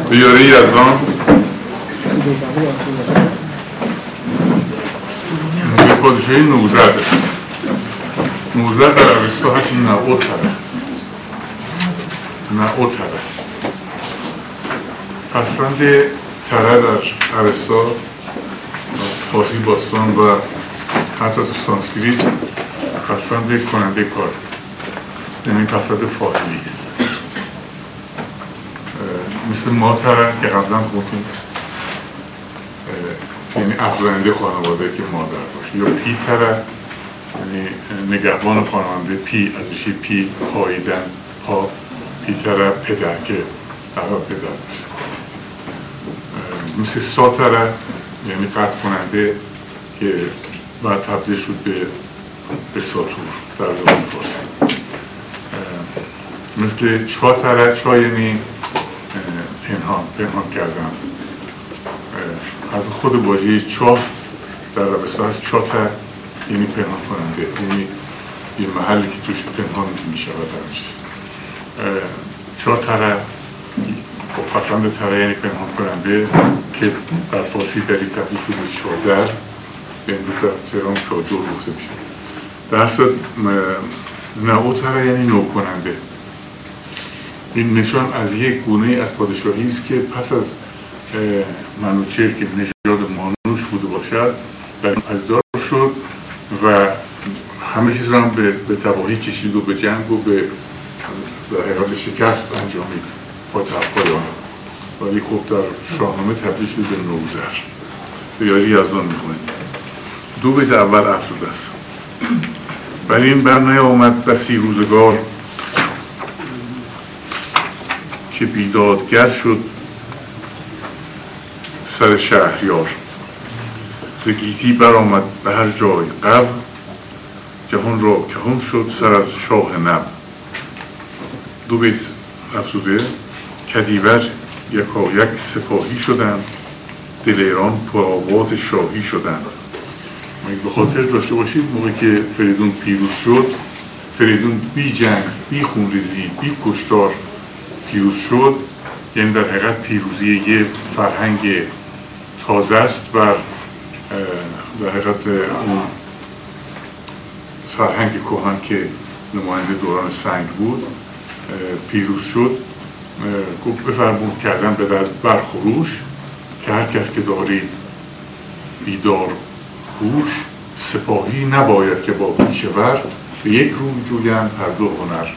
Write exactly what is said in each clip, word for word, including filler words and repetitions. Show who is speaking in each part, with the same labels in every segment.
Speaker 1: به یاره یزدان به پادشاهی نوذر نوذر در اوستا هست نعوتره نعوتره پسوند تره در اوستا فارسی باستان و حتی تو سانسکریت پسوند کننده کار، یعنی پسوند فاعلی است. مثل ماتره که قبلا گفتیم یعنی افزاینده خانواده که مادر باشه، یا پیتره یعنی نگهبان خانواده، پی از ریشه پی پاییدن، پا پیتره پدر که برای پدر باشه. مثل ساتره یعنی قطع کننده که بعد تبدیل شد به به ساتور در زبان فارسی. مثل چاتره، چا یعنی پنهان پنهان کردن. از خود واژه چاه در اوستا هست، چاتر یعنی پنهان کننده، یعنی یه محلی که توش پنهان می شود در چیز. چاتره با پسند تره یعنی پنهان کننده که در فارسی دری تبدیل شد به چادر، یعنی در تهران چادر گفته میشه. در اصل نعوتره یعنی نو کننده. این نشان از یک گونه از پادشاهی است که پس از منوچهر که نژاد مانوش بوده باشد در این پدیدار شد و همه چیز را هم به, به تباهی کشید و به جنگ و به حقیقت شکست انجامید با طرفهای آن، ولی خب در شاهنامه تبدیل شد به نوذر. به یاری یزدان میخونید. دو بیت اول افزوده است. ولی این بر نیامد بسی روزگار که بیدادگر شد سر شهریار، ز گیتی برآمد به هر جای قبل، جهان را کهن شد سر از شاه نب. دو بیت افزوده. کدیور یکا یک سپاهی شدند، دل ایران پرآواز شاهی شدند. به خاطر داشته باشید موقعی که فریدون پیروز شد، فریدون بی جنگ، بی خونریزی، بی کشتار پیروز شد، یعنی در حقیقت پیروزی یه فرهنگ تازه است و در حقیقت اون فرهنگ کهن که نماینده دوران سنگ بود پیروز شد. گفت بفرمود کردن به در برخروش که هر کس که داری بیدار هوش، سپاهی نباید که با پیشور به یک روی جویند هر دو هنر.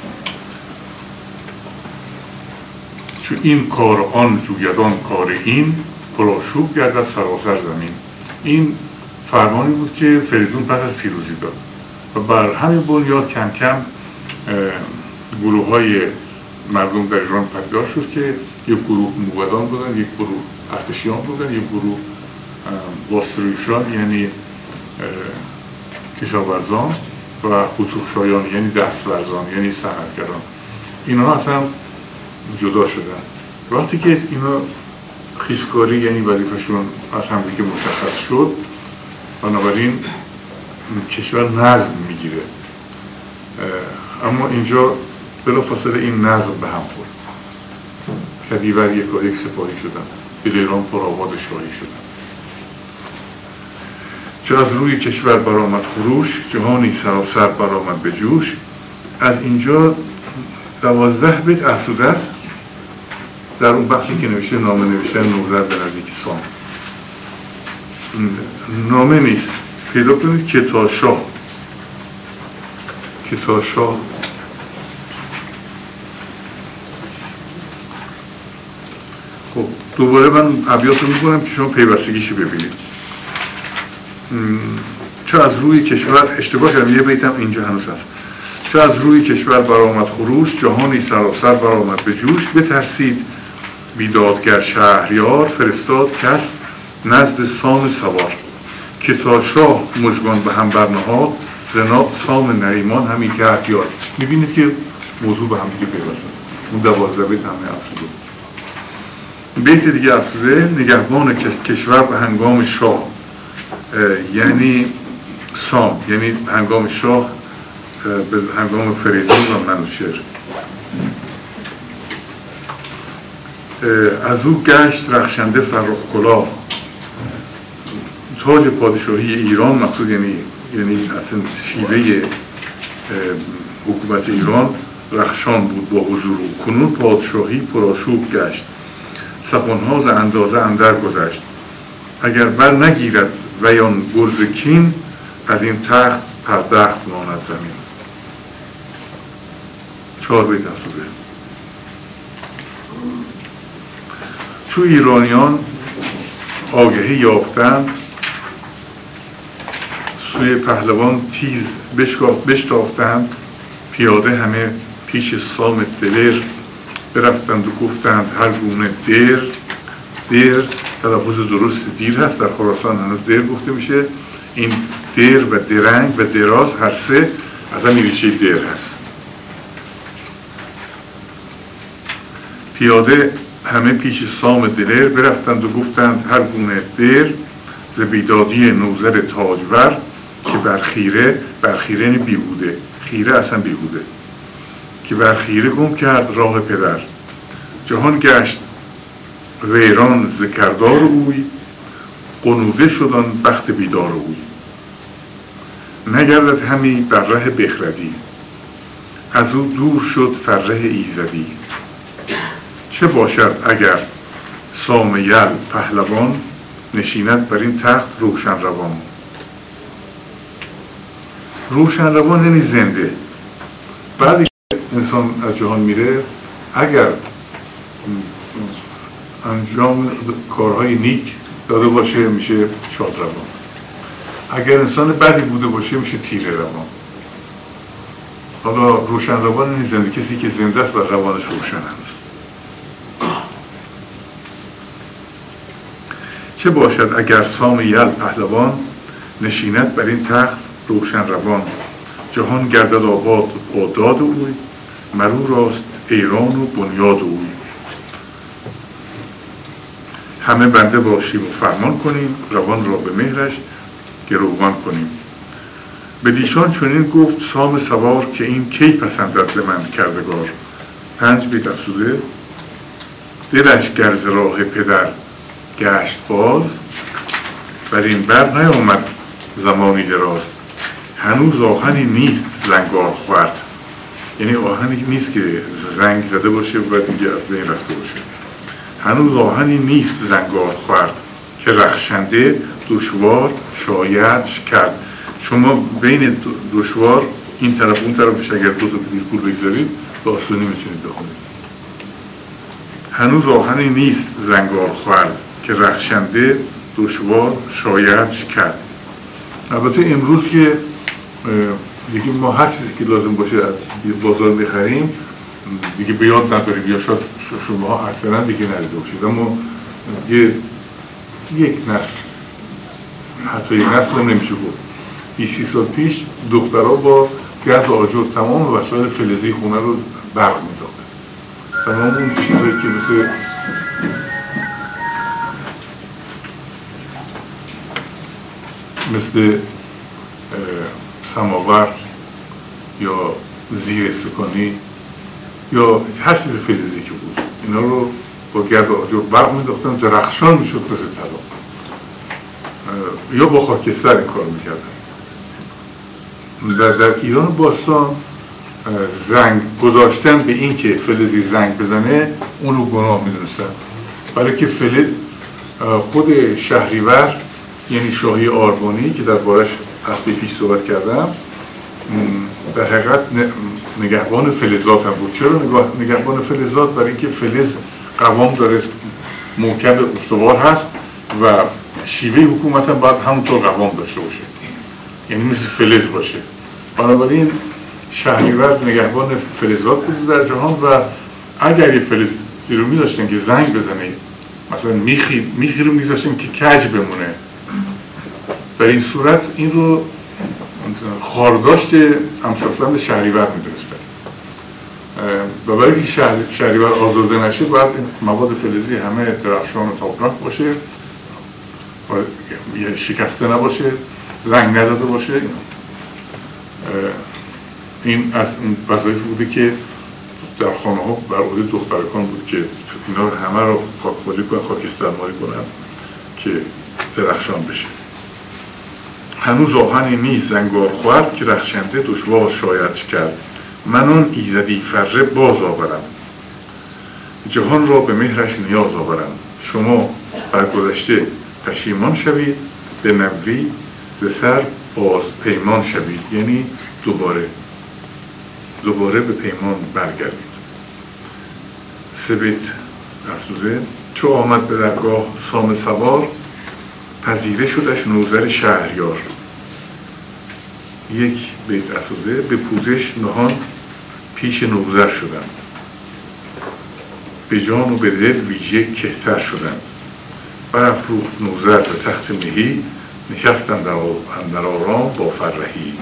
Speaker 1: چون این کار آن جویدان کار این، پرآشوب گردد سراسر زمین. این فرمانی بود که فریدون پس از پیروزی داد و بر همین بنیاد کم کم گروه های مردم در ایران پدیدار شد که یک گروه موبدان بودن، یک گروه ارتشیان بودن، یک گروه باستریوشان یعنی کشاورزان و خطوخشایان یعنی دستورزان یعنی صنعتگران. اینا اصلا جدا شدن. وقتی که اینا خیشکاری یعنی وظیفه‌شون از همدیگه مشخص شد، بنابراین کشور نظم میگیره. اما اینجا بلافاصله این نظم به هم خورد. کدیور یکا یک سپاهی شدن، دل ایران پرآواز شاهی شدن. چو از روی کشور برآمد خروش، جهانی سراسر برآمد به جوش. از اینجا دوازده بیت افزوده است در اون بخشی که نوشته نامه نوشتن نوذر به نزدیک سام. نامه نیست، پیدا کنید که تا شاه که تا شاه خب دوباره من ابیات رو میکنم که شما پیوستگیشو ببینید. چو از روی کشور، اشتباه کردم یه بیتم اینجا هنوز هست. چو از روی کشور برآمد خروش، جهانی سراسر برآمد به جوش. بترسید بیدادگر شهریار، فرستاد کس نزد سام سوار. که تا شاه مژگان به هم برنهاد، زنا سام نریمان همی کرد یاد. میبینید که موضوع به هم دیگه پیوستن. اون دوازده بیت همه افزوده. بیت دیگه افزوده. نگهبان کشور به هنگام شاه، یعنی سام، یعنی هنگام شاه به هنگام فریدون و منوچهر. از او گشت رخشنده فرخ کلاه. تاج پادشاهی ایران مقصود یعنی یعنی اصلا شیوه حکومت ایران رخشان بود با حضور او. کنون پادشاهی پرآشوب گشت، سخنها ز اندازه اندر گذشت. اگر بر نگیرد ویان گرز کین، از این تخت پردخت ماند زمین. چهار بیت افزوده. چو ایرانیان آگهی یافتند، سوی پهلوان تیز بشتافتند. پیاده همه پیش سام دلیر، برفتند و گفتند هر گونه دیر. دیر تلفظ درست دیر هست، در خراسان هنوز دیر گفته میشه. این دیر و درنگ و دراز هر سه از همین ریشه دیر هست. پیاده همه پیش سام دلیر، برفتند و گفتند هر گونه دیر. ز بیدادی نوذر تاجور، که بر خیره، بر خیره یعنی بیهوده، خیره اصلا بیهوده، که بر خیره گم کرد راه پدر. جهان گشت ویران ز کردار اوی، غنوده شدن بخت بیدار اوی. نگردد همی بر ره بخردی، از او دور شد فره ایزدی. چه باشد اگر سام یل پهلوان، نشیند بر این تخت روشن روان. روشن روان یعنی زنده. بعدی که انسان از جهان میره، اگر انجام کارهای نیک داده باشه میشه شاد روان، اگر انسان بدی بوده باشه میشه تیره روان. حالا روشن روان یعنی زنده، کسی که زنده است و روانش روشن است. چه باشد اگر سام یل پهلوان، نشیند بر این تخت روشن روان. جهان گردد آباد با داد اوی، مرو راست ایران و بنیاد اوی. همه بنده باشیم و فرمان کنیم، روان را به مهرش گروگان کنیم. به دیشان چنین گفت سام سوار، که این کی پسندد ز من کردگار. پنج بیت افزوده. دلش گر ز راه پدر گشت باز، بر این بر نیامد زمانی دراز. هنوز آهنی نیست زنگار خورد، یعنی آهنی نیست که زنگ زده باشه و بعد دیگه از بین رفته باشه. هنوز آهنی نیست زنگار خورد، که رخشنده دشوار شاید کرد. شما بین دشوار این طرف اون طرفش اگر دو تا بیرکول بگذارید به آسونی میتونید بخونید. هنوز آهنی نیست زنگار خورد، که رخشنده دشوار شاید کرد. البته امروز که دیگه ما هر چیزی که لازم باشه از بازار بخریم دیگه به یاد نداریم، یا شاید شما ها اکثرا دیگه ندیده باشید، اما یه یک نسل، حتی یک نسل هم نمیشه گفت، بیست سی سال پیش دخترها با گرد و آجر تمام وسایل فلزی خونه رو برق میداده. تمام اون چیزهایی که مثل مثل سماور یا زیر استکانی یا هر چیز فلزی که بود، اینا رو با گرد و آجر برق میداختن، درخشان میشد مثل طلا، یا با خاکستر این کار میکردن. در, در ایران باستان زنگ گذاشتن به این که فلزی زنگ بزنه اون رو گناه میدونستن، برای که فلز خود شهریور یعنی شاهی آرمانی که در بارش هفته پیش صحبت کردم در حقیقت نگهبان فلزات هم بود. چرا نگهبان فلزات؟ برای اینکه فلز قوام داره، محکم استوار هست و شیوه حکومت هم باید همونطور قوام داشته باشه، یعنی مثل فلز باشه. بنابراین شهریور نگهبان فلزات بود در جهان و اگر یه فلزی رو می‌داشتن که زنگ بزنه، مثلا میخی میخی رو می‌ذاشتن که کج بمونه، در این صورت این رو خارداشت امشافتند شهریور می‌دونستن و برای اینکه شهر، شهریور آزرده نشه باید مواد فلزی همه درخشان و تابناک باشه و شکسته نباشه، زنگ نزده باشه. این از اون وظایف بوده که در خانه ها بر عهده دخترکان بود که اینا رو همه رو خاکمالی کنن، خاکسترمالی کنن که درخشان بشه. هنوز آهنی نیست زنگار خورد که رخشنده دشوار شاید کرد. من اون ایزدی فره باز آورم، جهان را به مهرش نیاز آورم. شما بر گذشته پشیمان شوید، به نوی ز سر باز پیمان شوید. یعنی دوباره دوباره به پیمان برگردید. سه بیت افزوده: چو آمد به درگاه سام سوار، پذیره شدش نوذر شهریار. یک بیت افزوده: به پوزش نهان پیش نوذر شدن، به جان و به دل ویژه کهتر شدن. برافروخت نوذر ز تخت مهی، نشست اندر آرام با فرهی.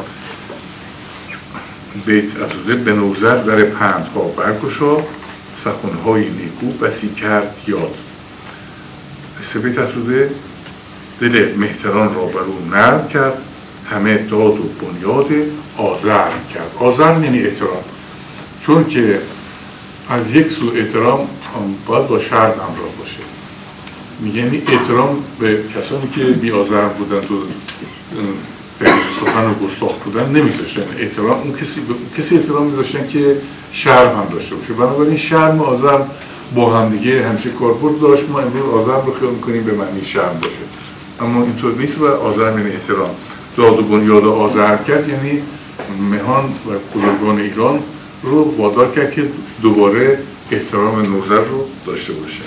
Speaker 1: بیت افزوده: به نوذر در پندها برگشا، سخنهای نیکو بسی کرد یاد. سه بیت افزوده: دل مهتران را بر او نرم کرد، همه داد و بنیاد آزرم کرد. آزرم یعنی احترام، چون که از یک سو احترام باید با شرم همراه باشه. میگه یعنی احترام به کسانی که بی آزرم بودن و سخن و گستاخ بودن نمیذاشتن. احترام اون کسی کسی احترام میذاشتن که شرم هم داشته باشه. بنابراین شرم و آزرم با هم دیگه همیشه کاربرد داشت. ما امروز آزرم رو خیال میکنیم به معنی شرم باشه، اما اینطور نیست. و آزرم یعنی احترام. داد و بنیاد آزرم کرد یعنی مهان و بزرگان ایران رو وادار کرد که دوباره احترام نوذر رو داشته باشه.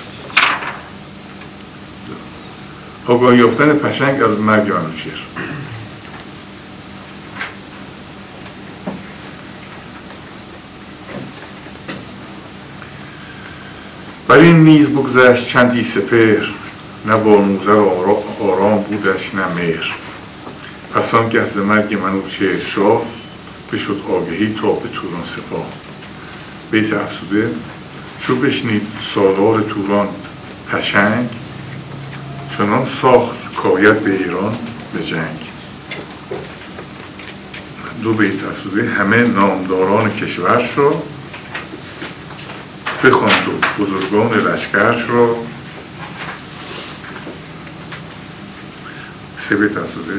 Speaker 1: آگاهی یافتن پشنگ از مرگ منوچهر. بر این نیز بگذشت چندی سپهر، نه با نوذر آرام بودش نه مهر. پس آنگه از مرگ منوچهر شاه، بشد آگهی تا به توران سپاه. بیت افزوده: چو بشنید سالار توران پشنگ، چنان ساخت کاید به ایران به جنگ. دو بیت افزوده: همه نامداران کشورش را، بخواند و بزرگان لشکرش را. سه بیت افزوده: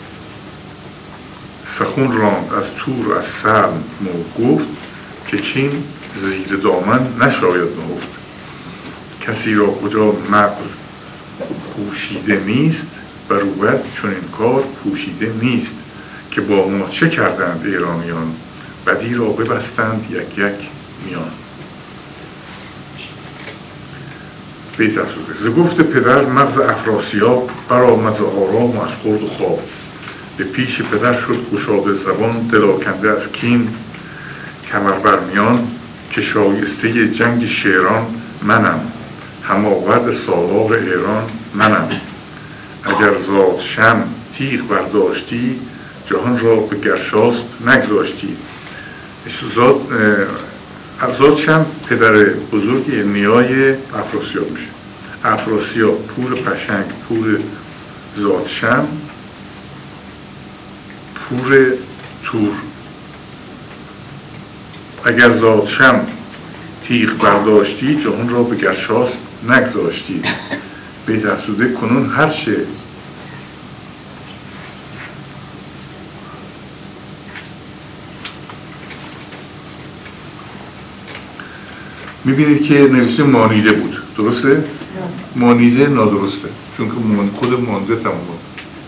Speaker 1: سخن راند از تور و از سلم مو گفت، که کین زیر دامن نشاید نهفت. کسی را کجا مغز پوشیده نیست، بر اوبد چون این کار پوشیده نیست. که با ما چه کردند ایرانیان، بدی را ببستند یک یک میان. بیت افزوده: ز گفت پدر مغز افراسیاب، برآمد ز آرام و از خورد و خواب. به پیش پدر شد گشاده زبان، دل آکنده از کین کمر بر میان. که شایسته جنگ شیران منم، هماورد سالار ایران منم. اگر زادشم تیغ برداشتی، جهان را به گرشاسپ نگذاشتی. زاد زادشم پدر بزرگ نیای افراسیاب میشه. افراسیاب پور پشنگ، پور زادشم، پور تور. اگر زادشم تیغ برداشتی، جهان را به گرشاسپ نگذاشتی. بیت افزوده: کنون هر چه میبینید که نوشته مانیده بود. درسته؟ مانیده نادرسته، چون که خود مانده تمام بود.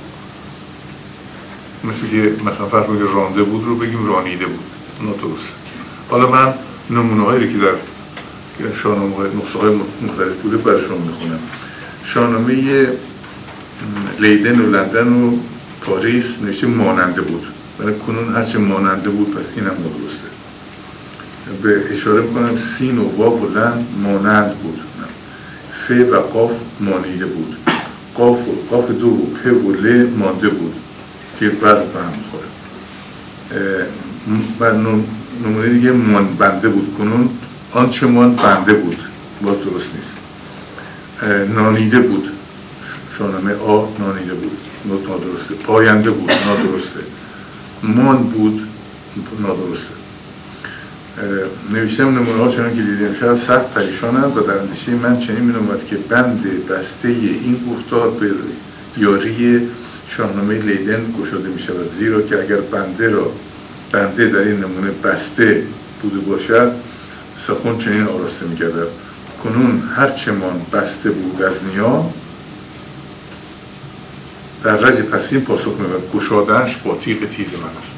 Speaker 1: مثل که مثلا فرض کنید رانده بود رو بگیم رانیده بود، نادرسته. حالا من نمونه هایی که در شاهنامه های نسخه های مختلف بوده برای شما میخونم. شاهنامه لیدن و لندن و پاریس نوشته ماننده بود، ولی کنون هرچه ماننده بود پس اینم نادرسته. به اشاره میکنم سین و واو و لن مانند بود، ف و قاف مانیده بود، قاف و قاف دو و پ و ل مانده بود که بعض به هم میخوره. و نمونه دیگه مان بنده بود، کنون آنچه مان بنده بود، باز درست نیست. نانیده بود، شاهنامه آ نانیده بود، نادرسته. پاینده بود، نادرسته. مان بود، نادرسته. نوشتم نمونه ها چنان که دیده میشود سخت پریشانند و در اندیشه من چنین می‌نماید که بند بسته این گفتار به یاری شاهنامه لیدن گشاده می شود، زیرا که اگر بنده را بنده در این نمونه بسته بوده باشد سخن چنین آراسته می گردد: کنون هرچمان بسته بود از نیا، در رج پسین پاسخ می بود گشادنش با تیغ تیز من است.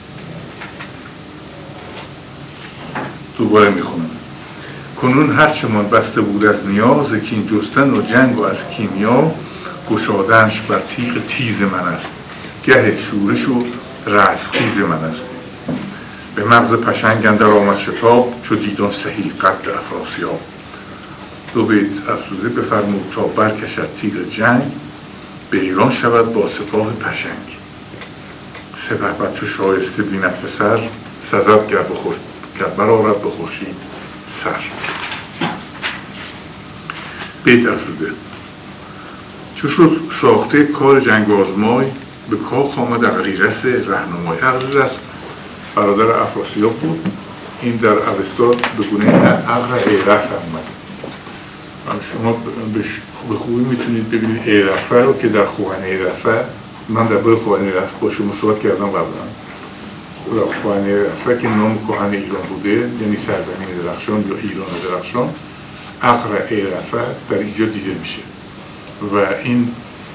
Speaker 1: دوباره می خونم: کنون هرچمان بسته بود از نیا، ز کین جستن و جنگ و از کیمیا، گشادنش بر تیغ تیز من است. گه شورش و رستخیز من است. به مغز پشنگ اندر آمد شتاب، چو دید آن سهی قد افراسیاب. دو بیت افسوده: بفرمود تا برکشد تیغ جنگ، به ایران شود با سپاه پشنگ. سپهبد چو شایسته بیند پسر، سزد گر بخور گر برآرد به خورشید سر. بیت افسوده: چو شد ساخته کار جنگ آزمای، به کاخ آمد اغریرث رهنمای. اغریرث برادر افراسیاب بود. این در اوستا به گونه اغر ایرث آمد. شما به خوبی میتونید ببینید ایرث رو که در خوان ایرث، من در بای خوان ایرث با شما صحبت کردم قبلا. در خوان ایرث که نام کهن ایران بوده، یعنی سرزمین درخشان یا ایران درخشان، اغر ایرث در اینجا دیده میشه و این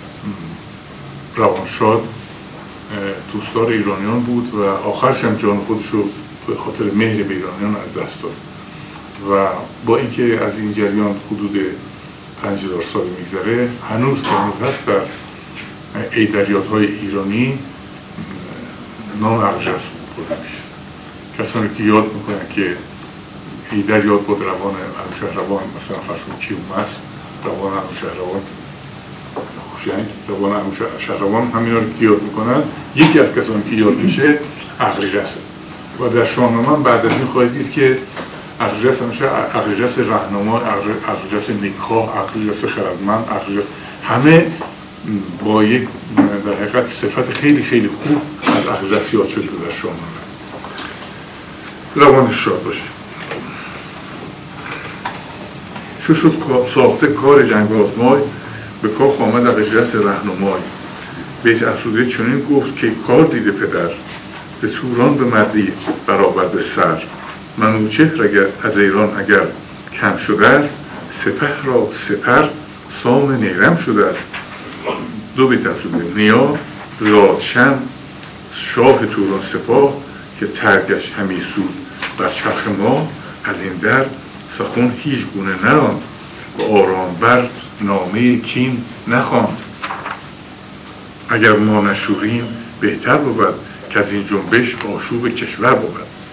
Speaker 1: روانشاد دوستدار ایرانیان بود و آخرش هم جان خودش رو به خاطر مهر به ایرانیان از دست داد و با اینکه از این جریان حدود پنج هزار سال میگذره، هنوز هنوز هست در ایدریات‌های ایرانی نام اغریرث برده میشه. کسانی که یاد میکنن که ایدریات بود روان انوشهروان، مثلا فرض کنید کیومرث، روان انوشهروان خوشنگ، روان انوشهروان، همینا رو که یاد میکنن، یکی از کسانی که یاد میشه اغریرثه و در شاهنامه بعد از این خواهید دید که اغریرث همیشه اغریرث رهنما، اغریرث نیکخواه، اغریرث خردمند، اغریرث، همه با یک در حقیقت صفت خیلی خیلی خوب از اغریرث یاد شده در شاهنامه. روانش شاد باشه. چو شد ساخته کار جنگ آزمای، به کاخ آمد اغریرث رهنمای. بیت افسوده چنین گفت که کار دیده پدر، ز توران به مردی برآورده سر. منوچهر اگر از ایران اگر کم شده است، سپه را سپر سام نیرم شده است. دو بیت افسوده: نیا زادشم شاه توران سپاه، که ترگش همی سود بر چرخ ما. از این در سخن هیچ گونه نراند، و آرام بر نامه کین نخواند. اگر ما نشوریم بهتر بود، که از این جنبش آشوب کشور بود.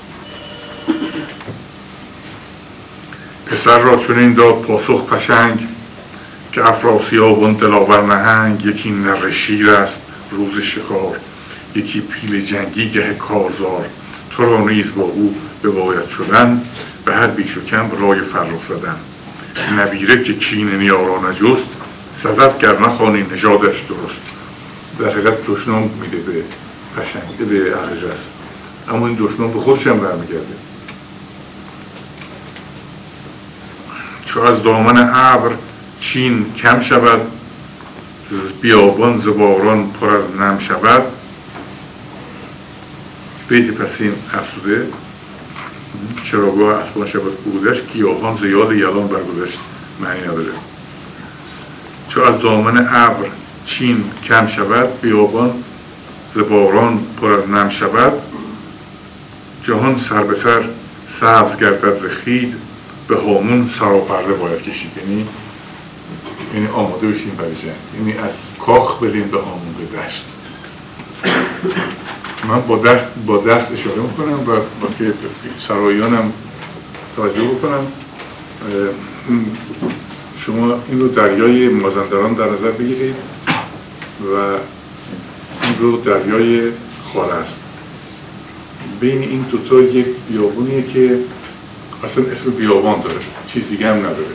Speaker 1: پسر را چنین داد پاسخ پشنگ، که افراسیاب آن دلاور نهنگ. یکی نره شیر است روز شکار، یکی پیل جنگی گه کارزار. تو را نیز با او بباید شدن، به هر بیش و کم رای فرخ زدن. نبیره که کین نیا را نجست، سزد گر نخوانی نژادش درست. در حقیقت دشنام میده به پشنگ، به اغریرث، اما این دشنام به خودش هم برمیگرده. چو از دامن ابر چین کم شود، بیابان ز باران پر از نم شود. بیت پسین افسوده: چراگاه اسبان شود بودش، گیاهان ز یاد یلان برگذشت. معنی نداره. چو از دامن ابر چین کم شود، بیابان ز باران پر از نم شود. جهان سر به سر سبز گردد ز خوید، به هامون سراپرده باید کشید. یعنی یعنی آماده بشیم برای جنگ، یعنی از کاخ بریم به هامون، به دشت. من با دست با دست اشاره میکنم و با که سرایانم توجه بکنم. شما این رو دریای مازندران در نظر بگیرید و این رو دریای خوارزم. بین این دوتا یک بیابونیه که اصلا اسم بیابان داره، چیز دیگه هم نداره.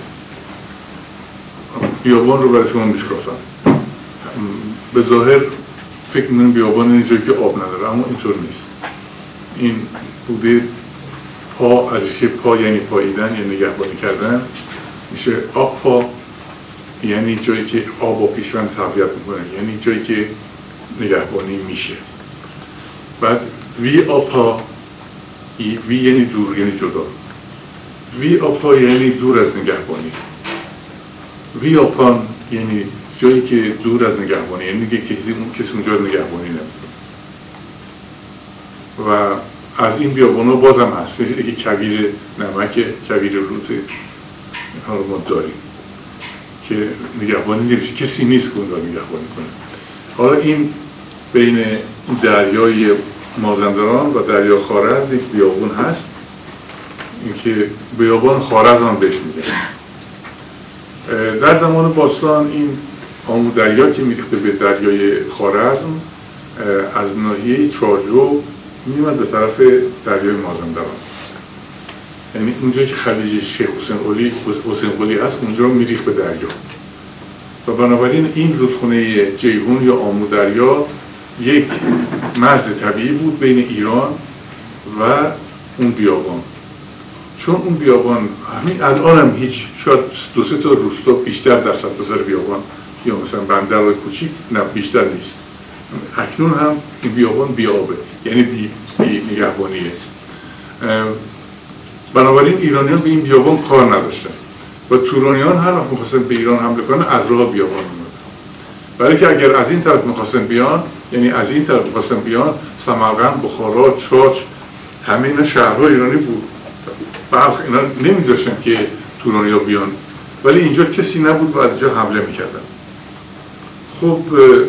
Speaker 1: بیابان رو برای شما میشکافم. به ظاهر فکر می‌کنم بیابان اینجایی که آب نداره، اما اینطور نیست. این بوده پا از ریشه پا یعنی پاییدن یعنی نگهبانی کردن، میشه آب پا یعنی جایی که آب و پیشوند تقویت میکنه، یعنی جایی که نگهبانی میشه. بعد وی آپا، وی یعنی دور یعنی جدا، وی آپا یعنی دور از نگهبانی، وی آپان یعنی جایی که دور از نگهبانی، یعنی که کسی کسی اونجا نگهبانی نمیکنه. و از این بیابانا بازم هست یکی کویر نمک، کویر روت ها رو ما داریم که نگهبانی نمیشه، کسی نیست که اون رو نگهبانی کنه. حالا این بین دریای مازندران و دریا خوارزم یک بیابون هست، اینکه بیابان خوارزم بهش میگن. در زمان باستان این آمو دریا که میریخته به دریای خوارزم از ناحیه چارجو میومد به طرف دریای مازندران، یعنی اونجا که خلیج شیخ حسین قلی حسین قلی هست اونجا میریخت به دریا. و بنابراین این رودخونه جیهون یا آمو دریا یک مرز طبیعی بود بین ایران و اون بیابان. چون اون بیابان همین الان هم هیچ شاید دو سه تا روستا بیشتر در سرتاسر بیابان یا مثلا بندر کوچیک نه بیشتر نیست، اکنون هم این بیابان بیابه یعنی بی, بی نگهبانیه. بنابراین ایرانیان به این بیابان کار نداشتن و تورانیان هر وقت می‌خواستن به ایران حمله کنن از راه بیابان اومدن، برای که اگر از این طرف می‌خواستن بیان یعنی از این طرف می‌خواستن بیان سمرقند، بخارا، چاچ همه اینا شهرهای ایرانی بود، بلخ اینا نمی‌ذاشتن که تورانی‌ها بیان، ولی اینجا کسی نبود و از اینجا حمله می‌کردن. خب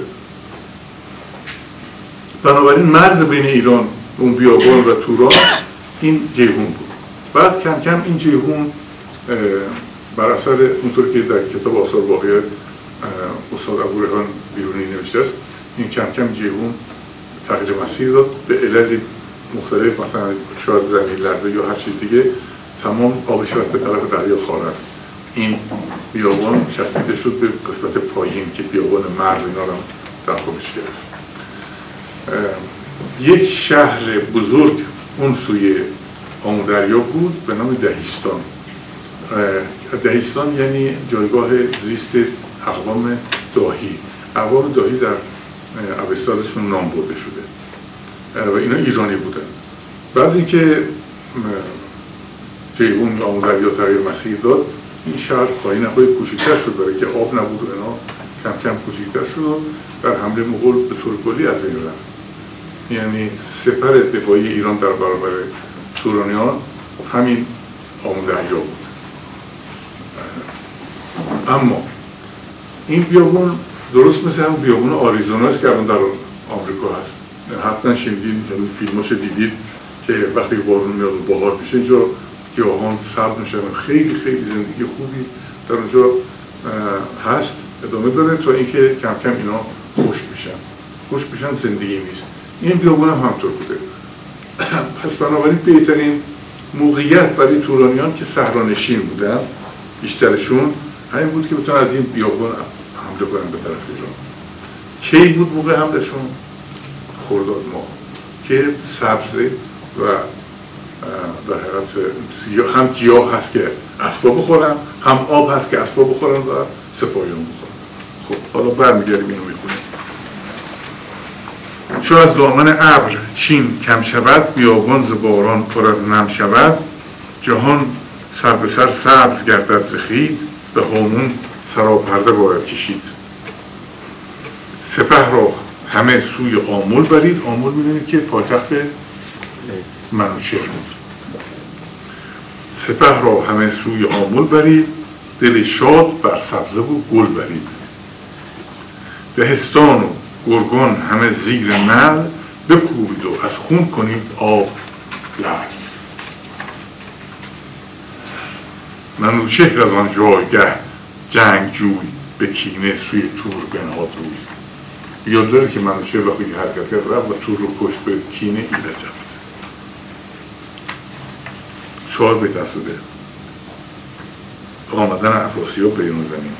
Speaker 1: بنابراین مرز بین ایران اون بیابان و توران این جیهون بود. بعد کم کم این جیهون بر اثر اونطور که در کتاب آثار باقیات استاد ابوریحان بیرونی نوشته است، این کم کم جیهون تغییر مسیر داد به علل مختلف، مثلا شاید زمین لرزه یا هر چیز دیگه تمام آبش رفت به طرف دریا خوارزم. این بیابان چسبیده شد به قسمت پایین که بیابان مرز اینا رو در خودش گرفت. یک شهر بزرگ اون سوی آمو دریا بود به نام دهیستان. دهیستان یعنی جایگاه زیست اقوام داهی. اقوام داهی در اوستازشون نام برده شده و اینا ایرانی بودن. بعد اینکه جیهون و آمو دریا تغییر مسیر داد، این شهر خواهی نخواهی کوچکتر شد، برای که آب نبود و اینا کم کم کوچکتر شد و در حمله مغول به طور کلی از بین رفت. یعنی سپر دفاعی ایران در برابر تورانیان همین آمو دریا بود. اما این بیابون درست مثل هم بیابون آریزونا است که الان در آمریکا هست. حتما شنیدین، فیلماش دیدید که وقتی که بارون میاد و بهار میشه اینجا گیاهان سبز میشن، خیلی خیلی زندگی خوبی در اونجا هست، ادامه داره تا اینکه کم کم اینا خشک میشن. خشک میشن زندگی نیست. این بیابون هم همطور بوده. پس بنابراین بهترین موقعیت برای تورانیان که صحرانشین بودن بیشترشون همین بود که بتونن از این بیابون حمله کنن به طرف ایران. کی بود موقع حملهشون؟ خرداد ماه که سبزه و در حقیقت هم گیاه هست که اسباب بخورن، هم آب هست که اسباب بخورن و سپاهیان بخورن. خب حالا برمیگردیم اینو میکنیم. چون از دامن ابر چین کم شود، بیابان ز باران پر از نم شود، جهان سر به سر سبز گردد ز خوید، به هامون سراپرده باید کشید. سپه را همه سوی آمل برید. آمل میدونید که پایتخت منوچهر بود. سپه را همه سوی آمل برید، دل شاد بر سبزه و گل برید. دهستان و گرگان همه زیر نعل، بکوبید و از خون کنید آب لعل. منوچهر از آن جایگه جنگ جوی، به کینه سوی تور بنهاد روی. یاد داره که منوچهر وقتی حرکت کرد رفت و تور رو کشت به کینه ایرج جفت. چهار بیت افزوده آمدن افراسیاب به ایران زمین.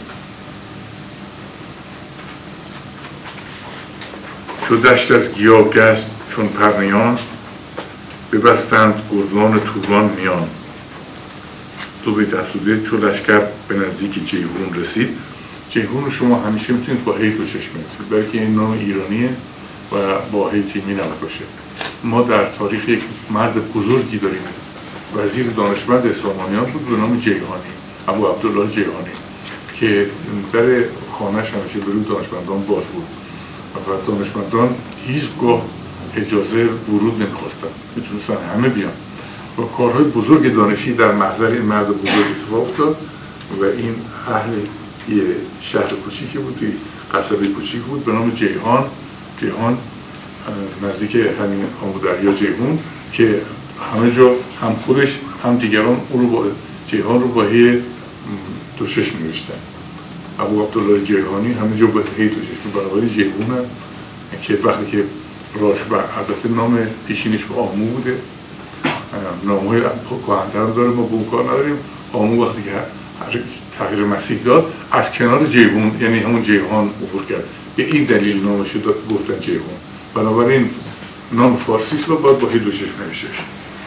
Speaker 1: چو دشت از گیاه گشت چون پرنیان، ببستند گردان توران میان. دو بیت افزوده: چو لشکر به نزدیک جیهون رسید. جیهون رو شما همیشه میتونید با هی دو چشم بنویسید، برای که این نام ایرانیه و با هی جیمی نباید باشه. ما در تاریخ یک مرد بزرگی داریم، وزیر دانشمند اسلامانیان بود به نام جیهانی، ابو عبدالله جیهانی، که در خانه‌اش همیشه برای دانشمندان باز بود و دانشمندان هیچگاه اجازه ورود نمیخواستن، میتونستن همه بیان و کارهای بزرگ دانشی در محضر این مرد بزرگ اتفاق افتاد و این اهل یه شهر کوچیکی بود، قصبه کوچیک بود به نام جیهان. جیهان نزدیک همین آمودریا جیهون که همه جا هم خودش هم دیگران او رو با جیهان رو با هی دو چشم نوشتن. ابو عبدالله جیهانی همه جا با هی دو چشم، بنابراین جیهون هم که وقتی که راشبه، البته نام پیشینش آمو بوده، نامهای کهن‌تر هم داره، ما به اون کار نداریم. آمو وقتی که تغییر مسیح داد از کنار جیهون، یعنی همون جیهان عبور کرد، به این دلیل نامش داد گفتن جیهون. بنابراین نام فارسیست رو باید با هی دو چشم نوشته بشه.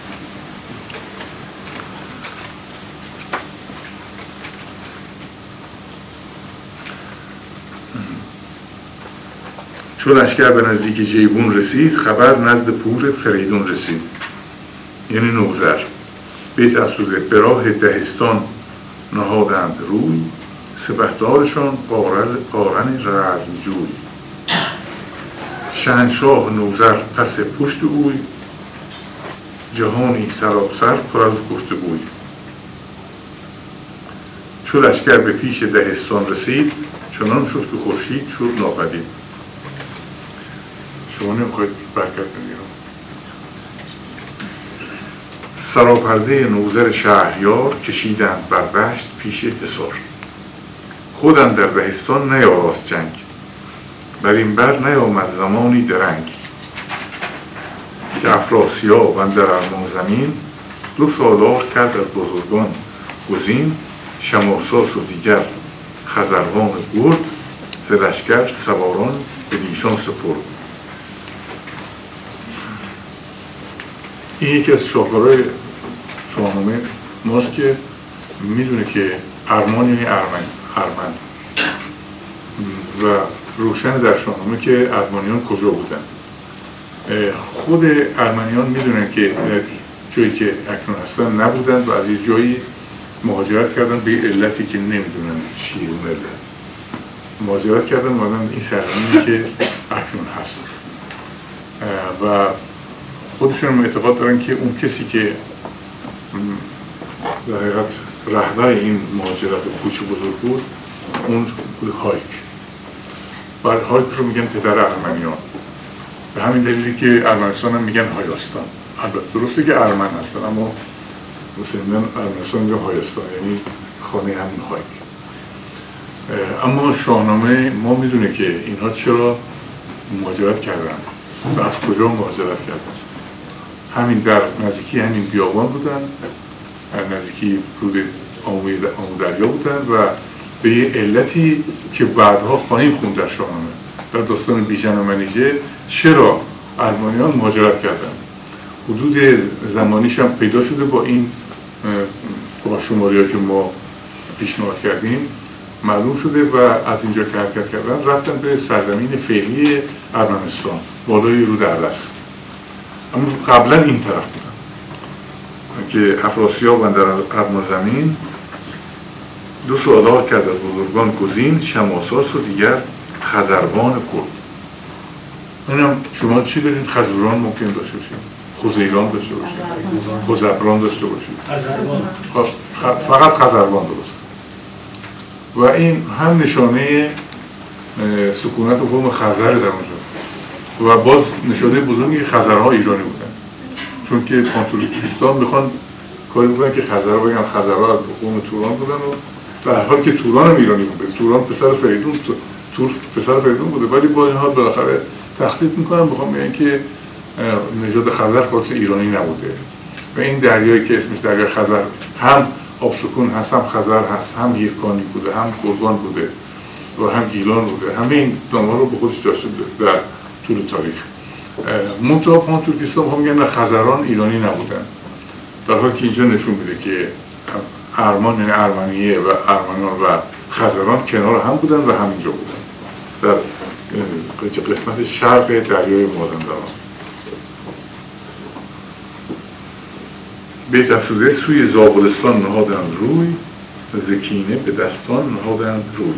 Speaker 1: چون لشکر به نزدیک جیهون رسید، خبر نزد پور فریدون رسید، یعنی نوذر. بیت افزوده: به راه دهستان نهادند روی، سپهدارشان قارن رزمجوی. شهنشاه نوذر پس پشت اوی، جهانی سراسر پر از گفتگوی. چو لشکر به پیش دهستان رسید، چنان شد که خورشید شد ناپدید. شما نمیخواید برکت بگیرم. سراپرده نوذر شهریار، کشیدند بر دشت پیش حصار. خودم در دهستان نیاراست جنگ، بر این بر نیامد زمانی درنگ. که افراسیاب اندر ارمان زمین، دو سالار کرد از بزرگان گزین. شماساس و دیگر خزروان گرد، ز لشکر سواران به ایشان سپرد. این یکی از شاهکارهای شاهنامه ماست که میدونه که ارمان یعنی ارمن ارمن و روشن در شاهنامه که ارمنیان کجا بودن. خود ارمنیان میدونن که جایی که اکنون هستن نبودن و از یه جایی مهاجرت کردن به علتی که نمیدونن چیه اون علت. مهاجرت کردن اومدن این سرزمینی که اکنون هست و خودشون اعتقاد دارن که اون کسی که در حقیقت رهبر این مهاجرت و کوچ بزرگ بود اون بود هایک. بر هایک رو میگن پدر ارمنیان، به همین دلیلی که ارمنستان هم میگن هایستان. البته درسته که ارمن هستن اما مسلمان ارمنستان میگن هایستان، یعنی خانه همین هایک. اما شاهنامه ما میدونه که اینها چرا مهاجرت کردن و از کجا مهاجرت کردن. همین در نزدیکی همین بیابان بودن، نزدیکی رود آمودریا بودن و به یه علتی که بعدها خواهیم خوند در شاهنامه در داستان بیژن و منیژه چرا ارمنیان مهاجرت کردن. حدود زمانیش هم پیدا شده با این با شماری‌ها که ما پیشنهاد کردیم معلوم شده و از اینجا که حرکت کردن رفتن به سرزمین فعلی ارمنستان بالای رود اطلس. اما قبلا این طرف بودن که افراسیاب اندر ارمان زمین، دو سالار کرد از بزرگان گزین. شماساس و دیگر خزروان کرد. اینم شما چی دارید؟ خزران ممکن داشته باشید، خزیلان داشته باشید، خزبران داشته باشید، فقط خزروان درست. و این هم نشانه سکونت و قوم خزر در اونجا و باز نشانه بزرگی خزرها ایرانی بودن، چون که پانتولیستان میخوان کاری بودن که خزرها بگن خزرها از قوم توران بودن و در حالی که توران هم ایرانی بوده. توران پسر فریدون تور پسر فریدون بوده، ولی با این حال بالاخره تخلیط میکنن بخوام بگن که نژاد خزر خاص ایرانی نبوده. و این دریایی که اسمش دریای خزر هم آبسکون هست، هم خزر هست، هم هیرکانی بوده، هم گرگان بوده و هم گیلان بوده. همه این نام‌ها رو به خودش داشته در طول تاریخ منطقه پانتورکیستان هم میگن خزران ایرانی نبودن، در حالی که اینجا نشون میده که ارمان یعنی ارمنیه و ارمنان و خزران کنار هم بودن و همینجا بودن در قسمت شرق دریای مازندران. به تفسیره سوی زابلستان نهادند روی، زکینه به دستان نهادند روی.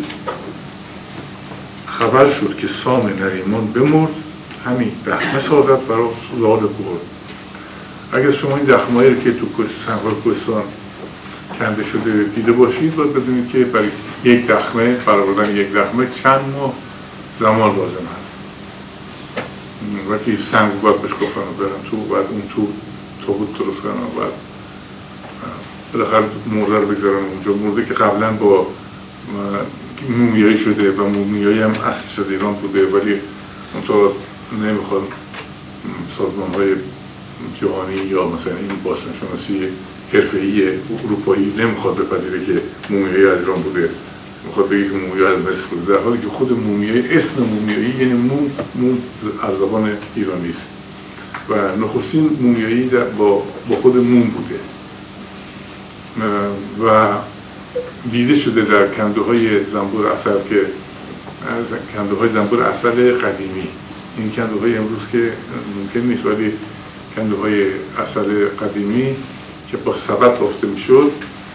Speaker 1: خبر شد که سام نریمان بمرد، همین دخمه سازد برای زال برد. اگر شما این دخمه رو که تو سنگ‌های کوهستان کنده شده دیده باشید باید بدونید که برای یک دخمه برآوردن یک دخمه چند ماه زمان لازم هست. وقتی سنگ باید بشکافن و برن تو، بعد اون تو تابوت درست کنن و بعد بالاخره مرده رو بگذارن اونجا. مرده که قبلا با مومیایی شده و مومیایی هم اصلش از ایران بوده، ولی اونطور نمیخواد سازمان های جهانی یا مثلا این باستانشناسی حرفه‌ای اروپایی نمیخواد بپذیره که مومیایی از ایران بوده، میخواد بگه که مومیایی از مصر بوده، در حالی که خود مومیایی، اسم مومیایی یعنی موم، موم از زبان ایرانی است و نخستین مومیایی با, با خود موم بوده و دیده شده در کندوهای زنبور عسل که کندوهای زنبور عسل قدیمی. این کندوهای امروز که ممکن نیست، ولی کندوهای عسل قدیمی که با سبد بافته میشد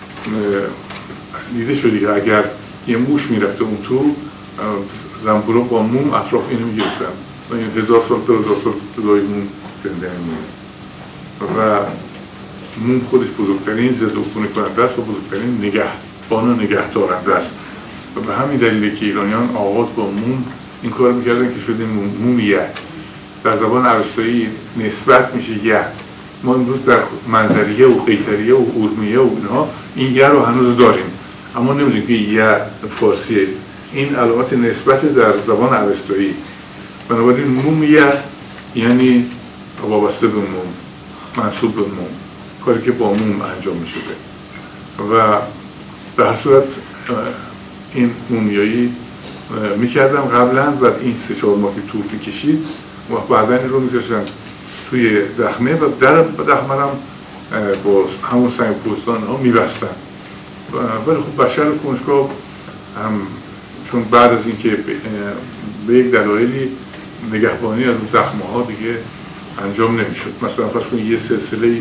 Speaker 1: دیده شده که اگر یه موش میرفته اون تو، زنبورا با موم اطراف اینو میگرفتن و این هزار سال تا هزار سال جلوی موم زنده میمونه و موم خودش بزرگترین ضد عفونی کننده است و بزرگترین نگهبان و نگهدارنده است و به همین دلیله که ایرانیان آغاز با موم این کار میکردن که شده مومیه. در زبان ارسطویی نسبت میشه یه. ما امروز در منظریه و قیطریه و اورمیه و اینها این یه رو هنوز داریم، اما نمیدونیم که یه فارسیه. این علامت نسبت در زبان ارسطویی. بنابراین مومیه یعنی وابسته به موم، منصوب به موم، کاری که با موم انجام می شده و به هر صورت این مومیایی می کردم قبلا و این سه چهار ماه که طول می کشید و بعدا این رو می کشن توی دخمه و در دخمه هم با همون سنگ پوستان ها می بستن. ولی خب بشر کنجکاو هم چون بعد از اینکه به یک دلایلی نگهبانی از اون دخمه ها دیگه انجام نمیشد، مثلا فرض کنید یه سلسله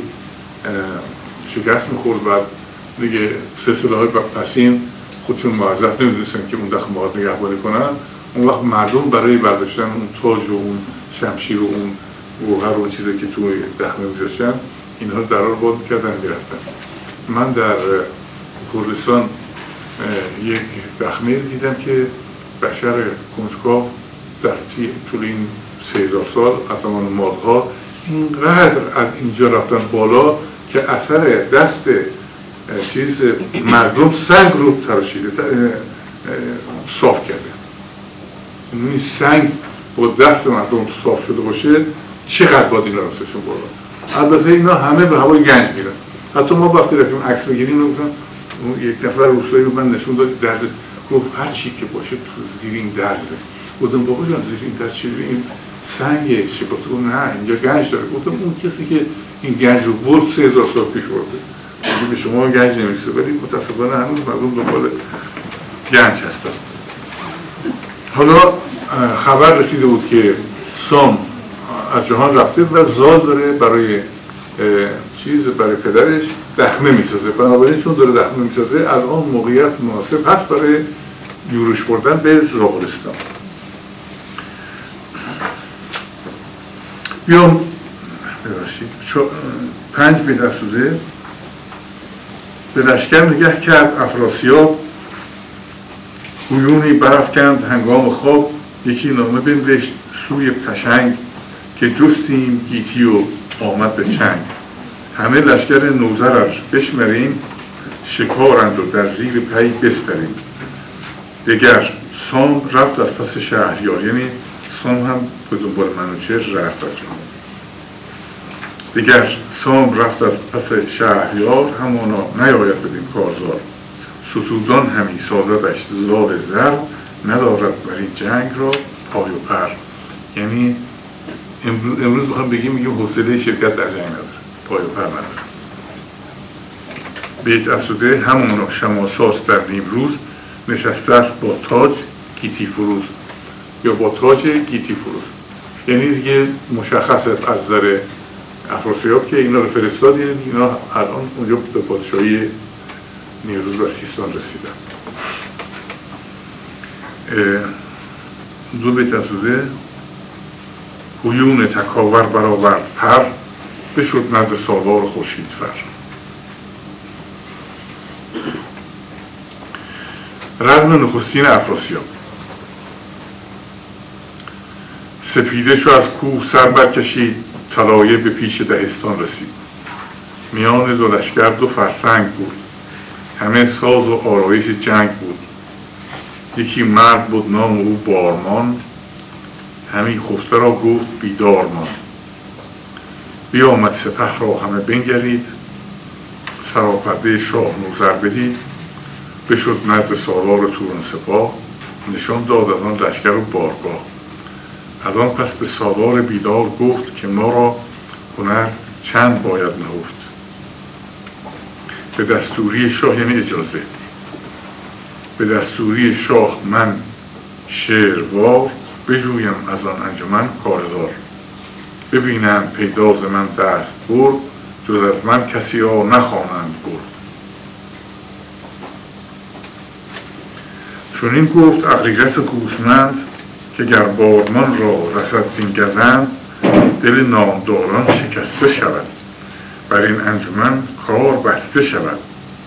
Speaker 1: شکست میخورد و دیگه سلسله های پسین خودشون موظف نمیدونستن که اون دخمه ها نگهبانی کنن، اون وقت مردم برای برداشتن اون تاج و اون شمشیر و اون گوهر و اون چیزی که توی دخمه میذاشتن اینها رو درار باز میکردن میرفتن. من در کردستان یک دخمه دیدم که بشر کنجکاو در طول این سه هزار سال از زمان مادها اینقدر از اینجا رفتن بالا که اثر دست چیز مردم سنگ رو تراشیده صاف کرده. این سنگ با دست مردم صاف شده باشه چقدر باید این راستشون بالا. البته اینا همه به هوای گنج میرن. حتی ما وقتی رفتیم عکس بگیریم گفتن یک نفر روستایی رو من نشون داد درز، گفت هر چی که باشه زیر این درزه. گفتم بابا جان زیر این درز چیه؟ این سنگه شکافته. نه اینجا گنج داره. گفتم اون کسی که این گنج رو برد سه هزار سال پیش برده، به شما گنج نمیرسه، ولی متاسفانه هنوز مردم دنبال گنج هستن. حالا خبر رسیده بود که سام از جهان رفته و زال داره برای چیز برای پدرش دخمه میسازه. بنابراین چون داره دخمه میسازه الان موقعیت مناسب هست برای یورش بردن به زابلستان. بیام ببخشید پنج بیت افسوده. به لشکر نگه کرد افراسیاب، گویونی برافکند هنگام خواب. یکی نامه بنوشت سوی پشنگ، که جستیم گیتی و آمد به چنگ. همه لشکر نوذرش بشمریم، شکارند و در زیر پی بسپریم. دگر سام رفت از پس شهریار، یعنی سام هم به دنبال منوچهر رفت از جهان. دگر سام رفت از پس شهریار، همانا نیاید بدین کارزار. ستودان همی سازدش زال زر، ندارد بر این جنگ را پای و پر. یعنی امروز امروز میخوام بگیم میگیم حوصله شرکت در جنگ نداره، پای و پر نداره. بیت افزوده همون شماساس در نیمروز نشسته است با تاج گیتی فروز، یا با تاج گیتی فروز. یعنی دیگه مشخصه از نظر افراسیاب که اینا رو فرستاد، یعنی اینا الان اونجا به پادشاهی نیمروز و سیستان رسیدن. دو بیت افزوده هیون تکاور برآورد پر، بشد نزد سالار خورشید فر. رزم نخستین افراسیاب. سپیده شو از کوه سر برکشید، طلایه به پیش دهستان رسید. میان دو لشکر دو فرسنگ بود، همه ساز و آرایش جنگ بود. یکی مرد بود نام او بارمان، همی خفته را گفت بیدار مان. بیامد سپه را همه بنگرید، سراپرده شاه نوذر بدید. بشد نزد سالار توران سپاه، نشان داد از آن لشکر و بارگاه. از آن پس به سالار بیدار گفت، که ما را هنر چند باید نهفت. به دستوری شاه، یعنی اجازه، به دستوری شاه من شعروار، بجویم از آن انجمن کاردار. ببینم پیداز من دست برد، جز از من کسی را نخوانند برد. چون این گفت اغریرث هوشمند، که گر بارمان را رسد زین گزند، دل نامداران شکسته شود، بر این انجمن کار بسته شود.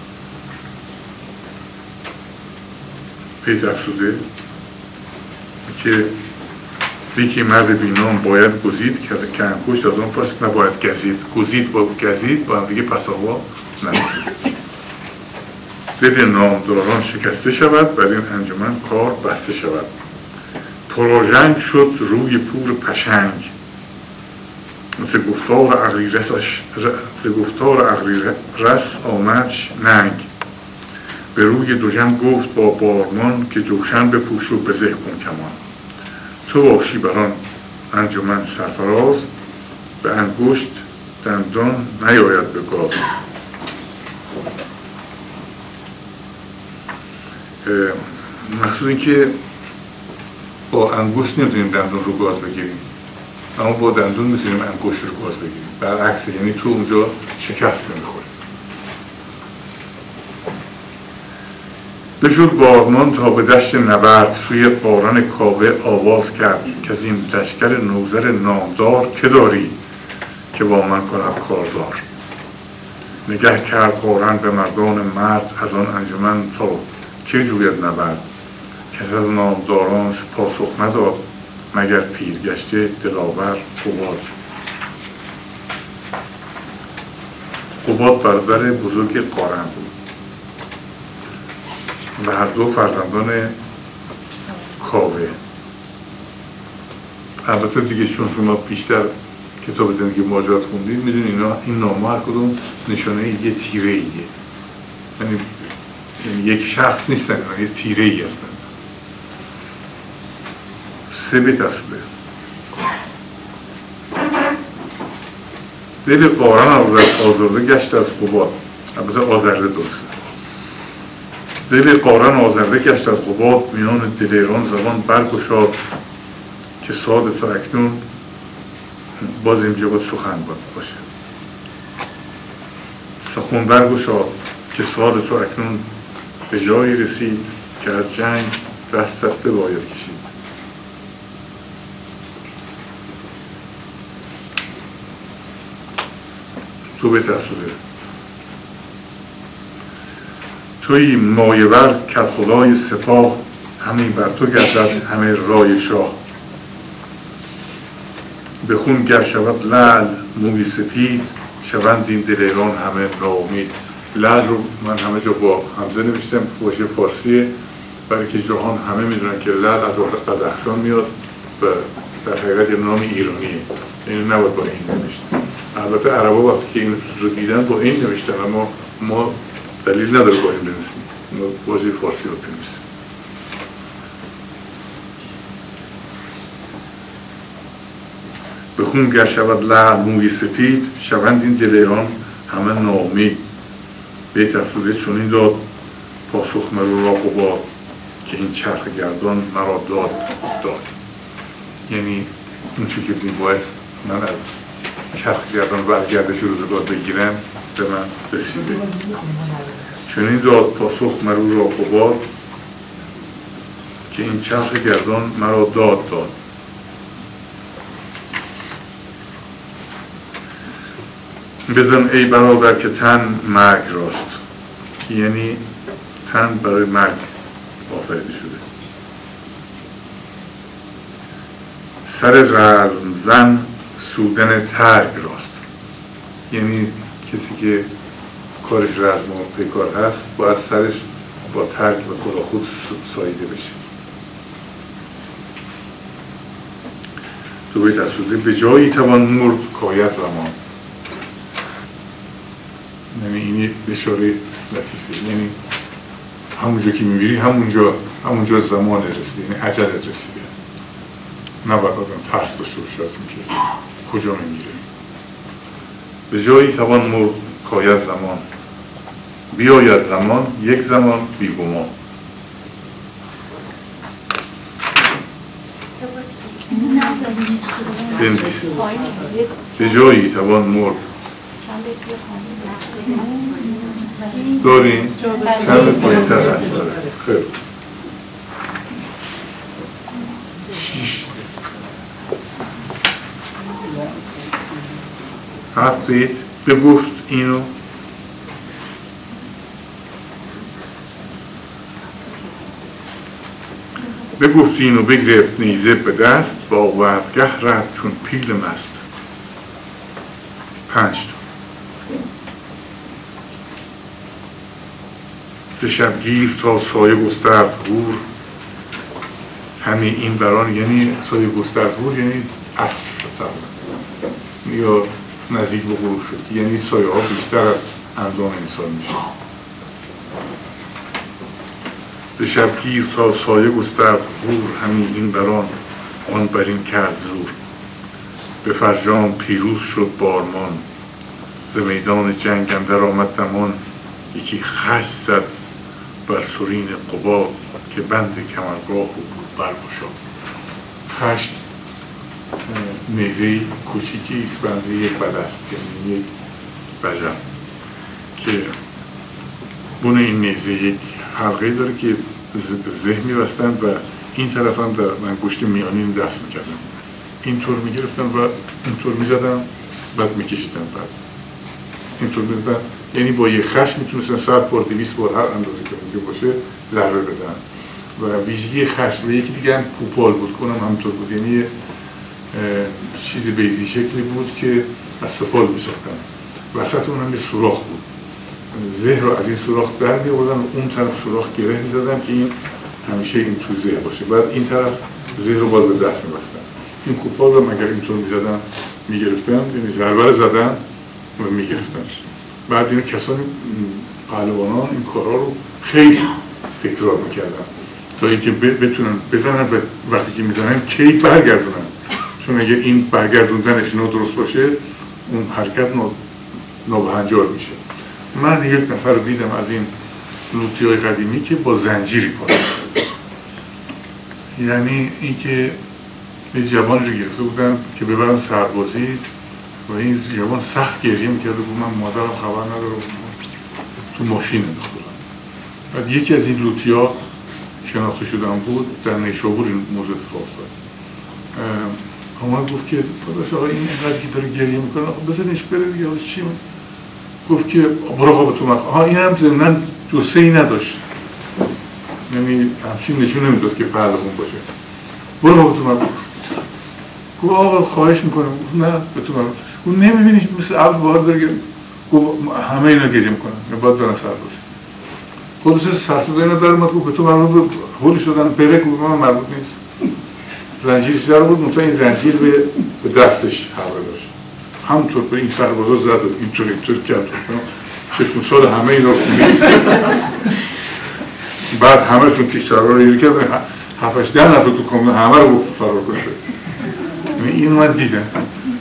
Speaker 1: بیت افزوده که یکی مرد بینام باید گزید که انگشت از آن پس نباید گزید. گزید با گزید با هم دیگه پساوا نمید. دل نامداران شکسته شود، بر این انجمن کار بسته شود. پراژنگ شد روی پور پشنگ، مثل گفتار اغریرثش ز گفتار اغریرث آمدش ننگ. به روی دوژم گفت با بارمان، که جوشن بپوش و بزه کن کمان. تو باشی بران انجمن سرفراز، به انگشت دندان نیاید به گاز. مقصود این که با انگشت نمیتونیم دندون رو گاز بگیریم، اما با دندون میتونیم انگشت رو گاز بگیریم. برعکس، یعنی تو اونجا شکست نمیخوری. بشد بارمان تا به دشت نبرد، سوی قارن کاوه آواز کرد، که از این لشکر نوذر نامدار که داری، که با من کند کارزار. نگه کرد قارن به مردان مرد، از آن انجمن تا که جوید نبرد. کس از نامدارانش پاسخ نداد، مگر پیرگشته دلاور قباد. قباد برادر بزرگ قارن بود و هر دو فرزندان کاوه. البته دیگه چون شما بیشتر کتاب زندگی ماجرات خوندید، میدونید اینا این نامه هر کدوم نشانه یه تیره ایه، یعنی یعنی یک شخص نیستن، یه تیره ای هستن. سه بیت افزوده دل قارن آزرده گشت از قباد. البته آزرده درسته. دل قارن آزرده گشت از قباد، میان دلیران زبان برگشاد. که ساد تو اکنون، باز اینجا باید سخن باشه، سخن برگشاد. که ساد تو اکنون به جایی رسید، که از جنگ دستت باید کشید. تو به تفسده توی مایور کد خدای سپاه، همین بر تو گردد همه رای شاه. به خون گر شود لعل موی سپید، شوند این دلیران همه ناامید. لعل رو من همه جا با همزه نوشتم، واژه فارسیه، برای که جهان همه میدونن که لعل از وقت قدحشان میاد و در حقیقت یه نام ایرانیه، یعنی نباید با این نوشتن. البته عربا وقتی که این رو دیدن با این نوشتن، اما ما دلیل نداره با این بنویسیم، ما واژه فارسی رو بنویسیم. به خون گر شود لعل موی سپید، شوند این دل ایران همه ناامید. بیت افزوده چنین داد پاسخ مرو را قباد، که این چرخ گردان مرا داد داد. یعنی اون چی که میبایست من از چرخ گردان برگردش روزگار بگیرم به من رسیده. چنین داد پاسخ مرو را قباد، که این چرخ گردان مرا داد داد. بدان ای برادر که تن مرگ راست، یعنی تن برای مرگ آفریده شده. سر رزم زن سودن ترگ راست، یعنی کسی که کارش رزم و پیکار هست باید سرش با ترگ و کلاه خود ساییده بشه. تو بیت افزوده به جایی توان مرد کاید رمان، یعنی این اشاره لطیفه، یعنی همونجا که میبینی همونجا همونجا زمان رسیده، یعنی عجلت رسیده، نباید آدم ترس داشته باشه که کجا میمیره. به جایی توان مرد کاید زمان، بیاید زمان یک زمان بیگمان. به جایی توان مرد داریم چند پایین تر هست داره. خیلی شیش هفت بیت بگفت اینو بگفت اینو بگرفت نیزه به دست، با وردگه رفت چون پیل مست. پنج تا ز شبگیر تا سایه گسترد هور، همین این بران یعنی سایه گسترد هور یعنی عصر یا نزدیک به غروب شد، یعنی سایه ها بیشتر از اندام انسان میشه. ز شبگیر تا سایه گسترد هور، همین این بران آن برین کرد زور. به فرجام پیروز شد بارمان، ز میدان جنگ اندر آمد دمان. یکی خشت زد بر سرین قبا، که بند کمرگاه و برگشاد. خشت نیزه کوچیکی است بنزه یک بلست، یعنی یک بژم که بون این نیزه یک حلقه داره که زه می‌بستن و این طرف هم در انگشت میانی دست میکردن، اینطور میگرفتن و اینطور میزدن بعد میکشیدن، بعد اینطور میزدن، یعنی با یک خشم میتونستن صد بار دویست بار هر اندازه که ممکن باشه ضربه بدن. و ویژگی خشم و یکی دیگه هم کوپال بود، کنم همینطور بود، یعنی چیز بیضی شکلی بود که از سفال میساختن، وسط اون هم یه سوراخ بود، زه رو از این سوراخ در می‌آوردن و اون طرف سوراخ گره می‌زدن که این همیشه این تو زه باشه، بعد این طرف زه رو باز به دست می‌بستن. این کوپال رو مگر اینطور می‌زدن می‌گرفتن، یعنی ضربه زدن و می‌گرفتن. بعد این کسانی پهلوانان این کارا رو خیلی تکرار می‌کردن تا اینکه بتونن بزنن و وقتی که می‌زنن کی برگردونن، چون اگه این برگردوندنش نادرست باشه اون حرکت نابهنجار میشه. من یک نفر دیدم از این لوطی‌های قدیمی که با زنجیری کنن، یعنی اینکه یه جوان رو گرفته بودن که ببرن سربازی و این جوان سخت گریه میکرده بود، من مادرم خبر نداره، تو ماشین انداخته بودن. بعد یکی از این لوطی‌ها شناخته شدن بود، در نیشابور این موضوع اتفاق افتاد. آمد گفت که داداش آقا این اینقدر که داره گریه میکنه بزنش بره دیگه، چی؟ گفت که برو خواب تو مخ. آها این هم ضمناً جثه‌ای نداشت، یعنی همچین نشون نمیداد که پهلوان باشه. برو خواب تو مخ. گفت آقا خواهش میکنم. نه به تو مخ. گفت نمیبینی مثل عبد بار داره گریه. گفت همه اینا گریه میکنن، باید برن سر باشه. خودش سرصدای اینا داره، گفت به تو مربوط به هول شدن بره، گفت من مربوط نیست. زنجیرش در بود، منتها این زنجیر به دستش حلقه داشت. همونطور به این سربازا زد و اینطور اینطور کرد، شش سال همه اینا رو بعد همه‌شون کشترها رو ایره کرد، هفتش ده نفر تو کامل همه رو فرار کنه. این من دیدم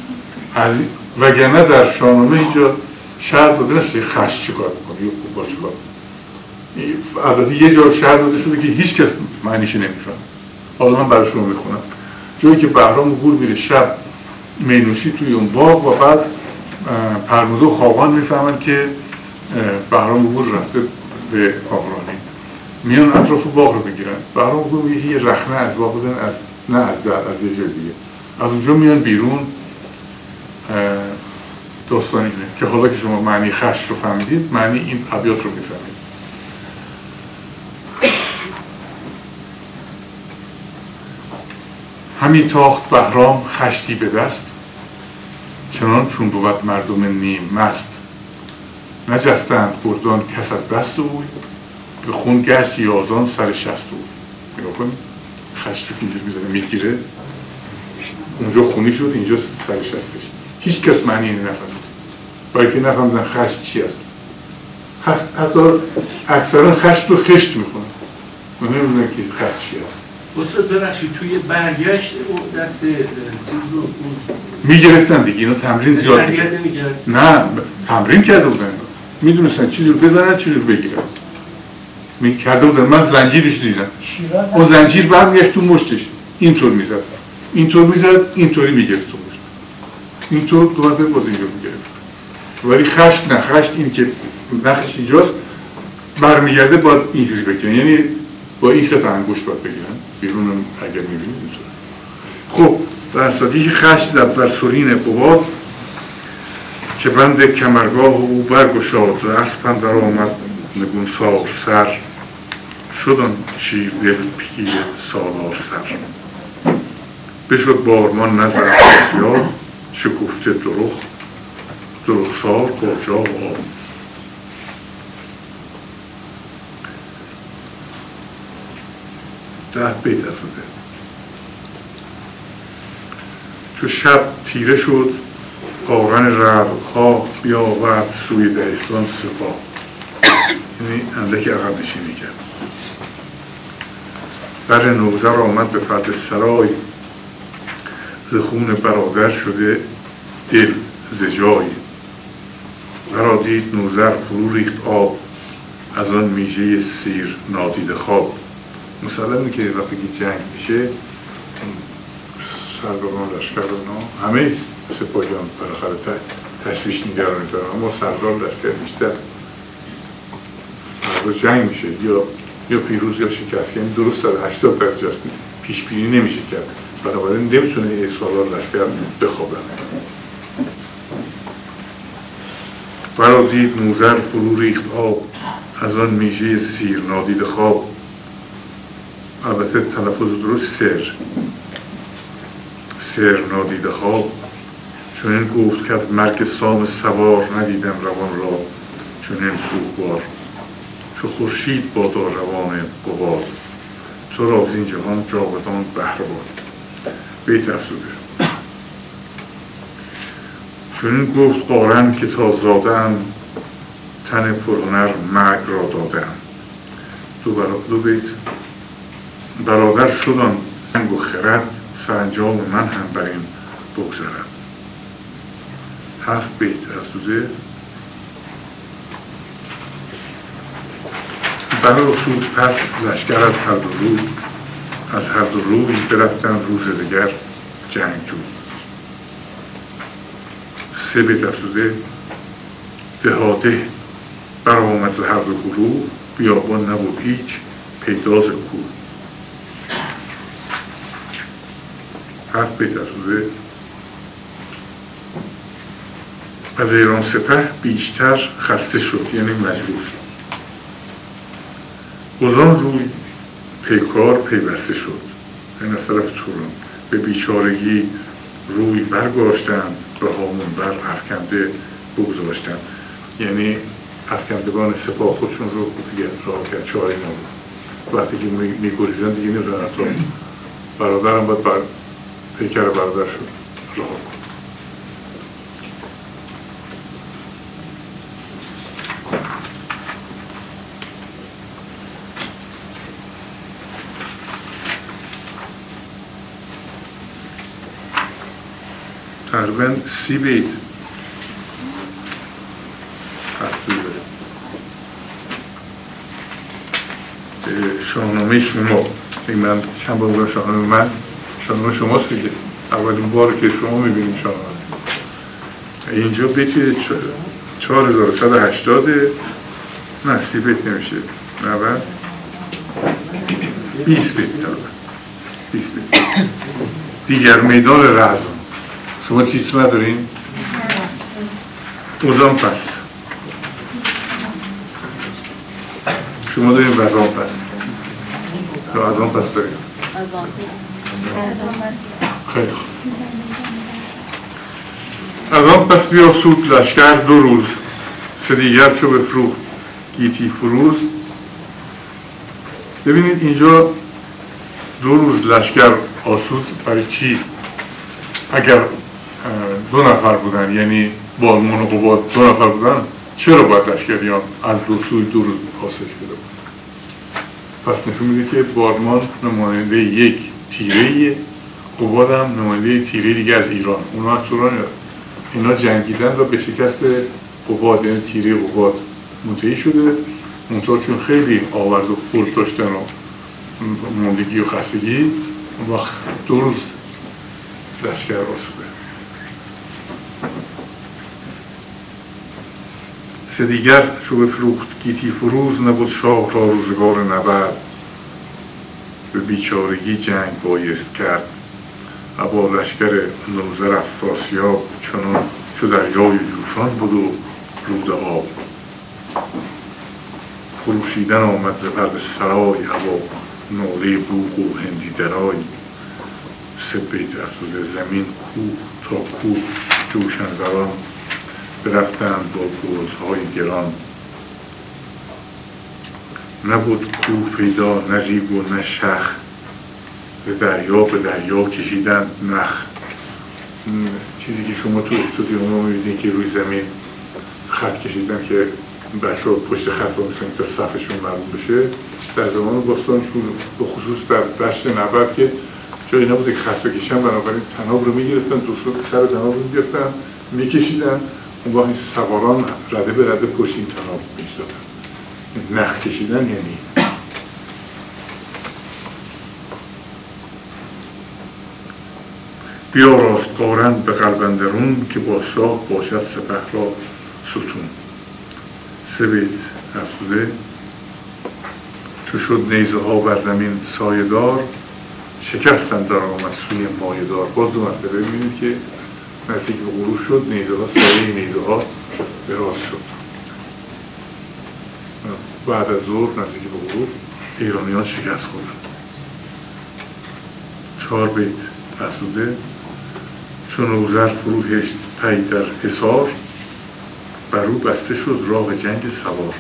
Speaker 1: از وگرنه در شاهنامه اینجا شرط داده نشده خشم چی کار میکنه یا خوب با چی کار. البته یه جا شرط داده شده که هیچ کس معنیش نمیفهم. حالا من برای شما میخونم. جایی که بهرام گور میره شب مینوشی توی اون باغ و بعد پرموده و خاقان میفهمن که بهرام گور رفته به آقرانی، میان اطراف باغ رو بگیرن. بهرام گور میگه یه رخنه از باغ بزن، از نه از در از یه جای دیگه. از اونجا میان بیرون. داستان اینه که حالا که شما معنی خشم رو فهمیدید، معنی این ابیات رو میفهمید. همی تاخت بهرام خشتی به دست، چنان چون بود مردم نیم مست. نجستند گردان کس از دست اوی، به خون گشت یازان سر شست اوی. نگاه کنید خشت رو که اینجا میزنه میگیره، اونجا خونی شد، اینجا سر شستش. هیچ کس معنی اینه نفهمید، باید که نفهمیدن خشت چی است. خشت حتی اکثرا خشت رو خشت میکنن، من نمیدونم که خشت چی است.
Speaker 2: استاد ببخشید توی برگشت او دست چیز رو
Speaker 1: میگرفتن دیگه، اینا تمرین زیاد میکرد. نه تمرین کرده بودن، میدونستن چیزی رو بزنن چیزی رو بگیرن. میکرده بودن. من زنجیرش دیدم، اون زنجیر برمیگشت تو مشتش، اینطور میزد اینطور میزد اینطوری میگرفت تو مشت، اینطور دوباره باز اینجا میگرفت. ولی خشت نه، خشت این که نخش اینجاست برمیگرده باید اینجوری بکنن، یعنی با این سه تا انگشت باید بگیرن بیرون هم اگر میبینید اینطور. خب در صدیق خشت زد بر سرین قباد، که بند کمرگاه او برگشاد. اسپن در آمد نگونسار سر، شدن شیر دل پیر سالار سر. بشد بارمان نظر افراسیاب، شکفته درخ درخسار با جا و آب. ده بیت از بوده. چو شب تیره شد، قارن رزمخواه بیاورد سوی دهستان سپاه. یعنی اندکی عقب نشینی کرد. بر نوذر آمد به فرد سرای، ز خون برادر شده دل ز جای. مرا دید نوذر فرو ریخت آب، از آن میژه سیر نادیده خواب. مثلا اینه که وقتی که جنگ میشه سرداران لشکر اونا همه سپاهیان بالاخره تشویش نگرانی دارن، اما سردار لشکر بیشتر هر جنگ میشه یا یا پیروز یا شکست. یعنی درست در هشتاد درجه است، پیش بینی نمیشه کرد، بنابراین نمیتونه این سالار لشکر بخوابن. برا دید نوذر فرو ریخت آب، از آن میژه سیر نادیده خواب. البته تلفظ درست سر سر نادیده خواب. چون این گفت که از مرگ سام سوار، ندیدم روان را چون این سوگوار. چو خورشید بادا روان قباد، تو را از این جهان جاودان بهره باد. بیت افزوده. چون این گفت قارن که تا زادم، تن پرهنر مرگ را دادم. دو, برا... دو بیت. برادر شدن رنگ و خرد، سرانجام من هم بر این بگذرد. هفت بیت افزوده. بنا رسول پس لشکر از هر دو روی، از هر دو روی برفتن روز دگر جنگجو. سه بیت افزوده. دهاده برآمد ز هر دو گروه، بیابان نبود هیچ پیداز کوه. هفت بیت افزوده. از ایران سپه بیشتر خسته شد، یعنی مجبور شد. وزان روی پیکار پیوسته شد، این از طرف توران به بیچارگی روی برگاشتند، به هامون بر افکنده بگذاشتند. یعنی افکندگان سپاه خودشون رو دیگه راه کرد، چاره نبود. وقتی که میگریزن دیگه نمیدونن اطراف برادرم باید بر پیکر برادر شد راه کن. تقریبا سی بیت هفته داره. شاهنامه شما، من چند بار بودم شاهنامه من، شاهنامه شماست دیگه، اولین بار که شما میبینیم شاهنامه. اینجا بیت چهار هزار و صد و هشتاد، نه سی بیت نمیشه، نود بیست بیت تقریبا بیست بیت. دیگر میدان رزم، شما تیتر ندارین؟ اوزان پس شما دارین وزان پس یا ازان پس دارین؟ خیلی خوب. از آن پس بیاسود لشکر دو روز، سه دیگر چو بفروخت گیتی فروز. ببینید اینجا دو روز لشکر آسود برای چی؟ اگر دو نفر بودن، یعنی بارمان و قباد دو نفر بودن، چرا باید لشکریان از دو سوی دو روز آسایش بده بود؟ پس نشون میده که بارمان نماینده یک تیره‌ایه، قباد هم نماینده تیره دیگه از ایران. اونا از توران اینا جنگیدن و به شکست قباد، یعنی تیره قباد منتهی شده. منتها چون خیلی آورد و خورد داشتن و موندگی و خستگی، اون وقت دو روز لشکر آسوده. سه دیگر چو بفروخت گیتی فروز، نبود شاه را روزگار نبرد. به بیچارگی جنگ بایست کرد، ابا لشکر نوذر افراسیاب، چنان چو دریای جوشان بود و رود آب. خروشیدن آمد ز پرده سرای، ابا ناله بوق و هندی درای. سه بیت افزوده. زمین کوه تا کوه جوشنوران، برفتند با گرزهای گران. نبود کوه پیدا نه ریگ و نه شخ، به دریا به دریا کشیدن نخ. چیزی که شما تو استودیو ما می‌بینید که روی زمین خط کشیدن که بچه‌ها پشت خط رو می‌سنن تا صفشون معلوم بشه، در زمان باستان به خصوص در دشت نبرد که جایی نبوده که خط بکشن، بنابراین طناب رو می‌گرفتن، دو سر طناب رو می‌گرفتن می‌کشیدن، اون وقت این سواران رده به رده پشت این طناب می‌ایستادن. نخ کشیدن یعنی بیا راست قارن به قلب اندرون، که با شاه باشد سپه را ستون. سه بیت افزوده. چو شد نیزه ها بر زمین سایه دار، شکستند در آمد سوی مایه دار. باز دو مرتبه ببینید که نزدیک به غروب شد، نیزه ها سایه نیزه ها دراز شد. بعد از ظهر نزدیک به غروب ایرانیان شکست خوردند. چهار بیت افزوده. چون نوذر فرو هشت پی در حصار، بر او بسته شد راه جنگ سوار.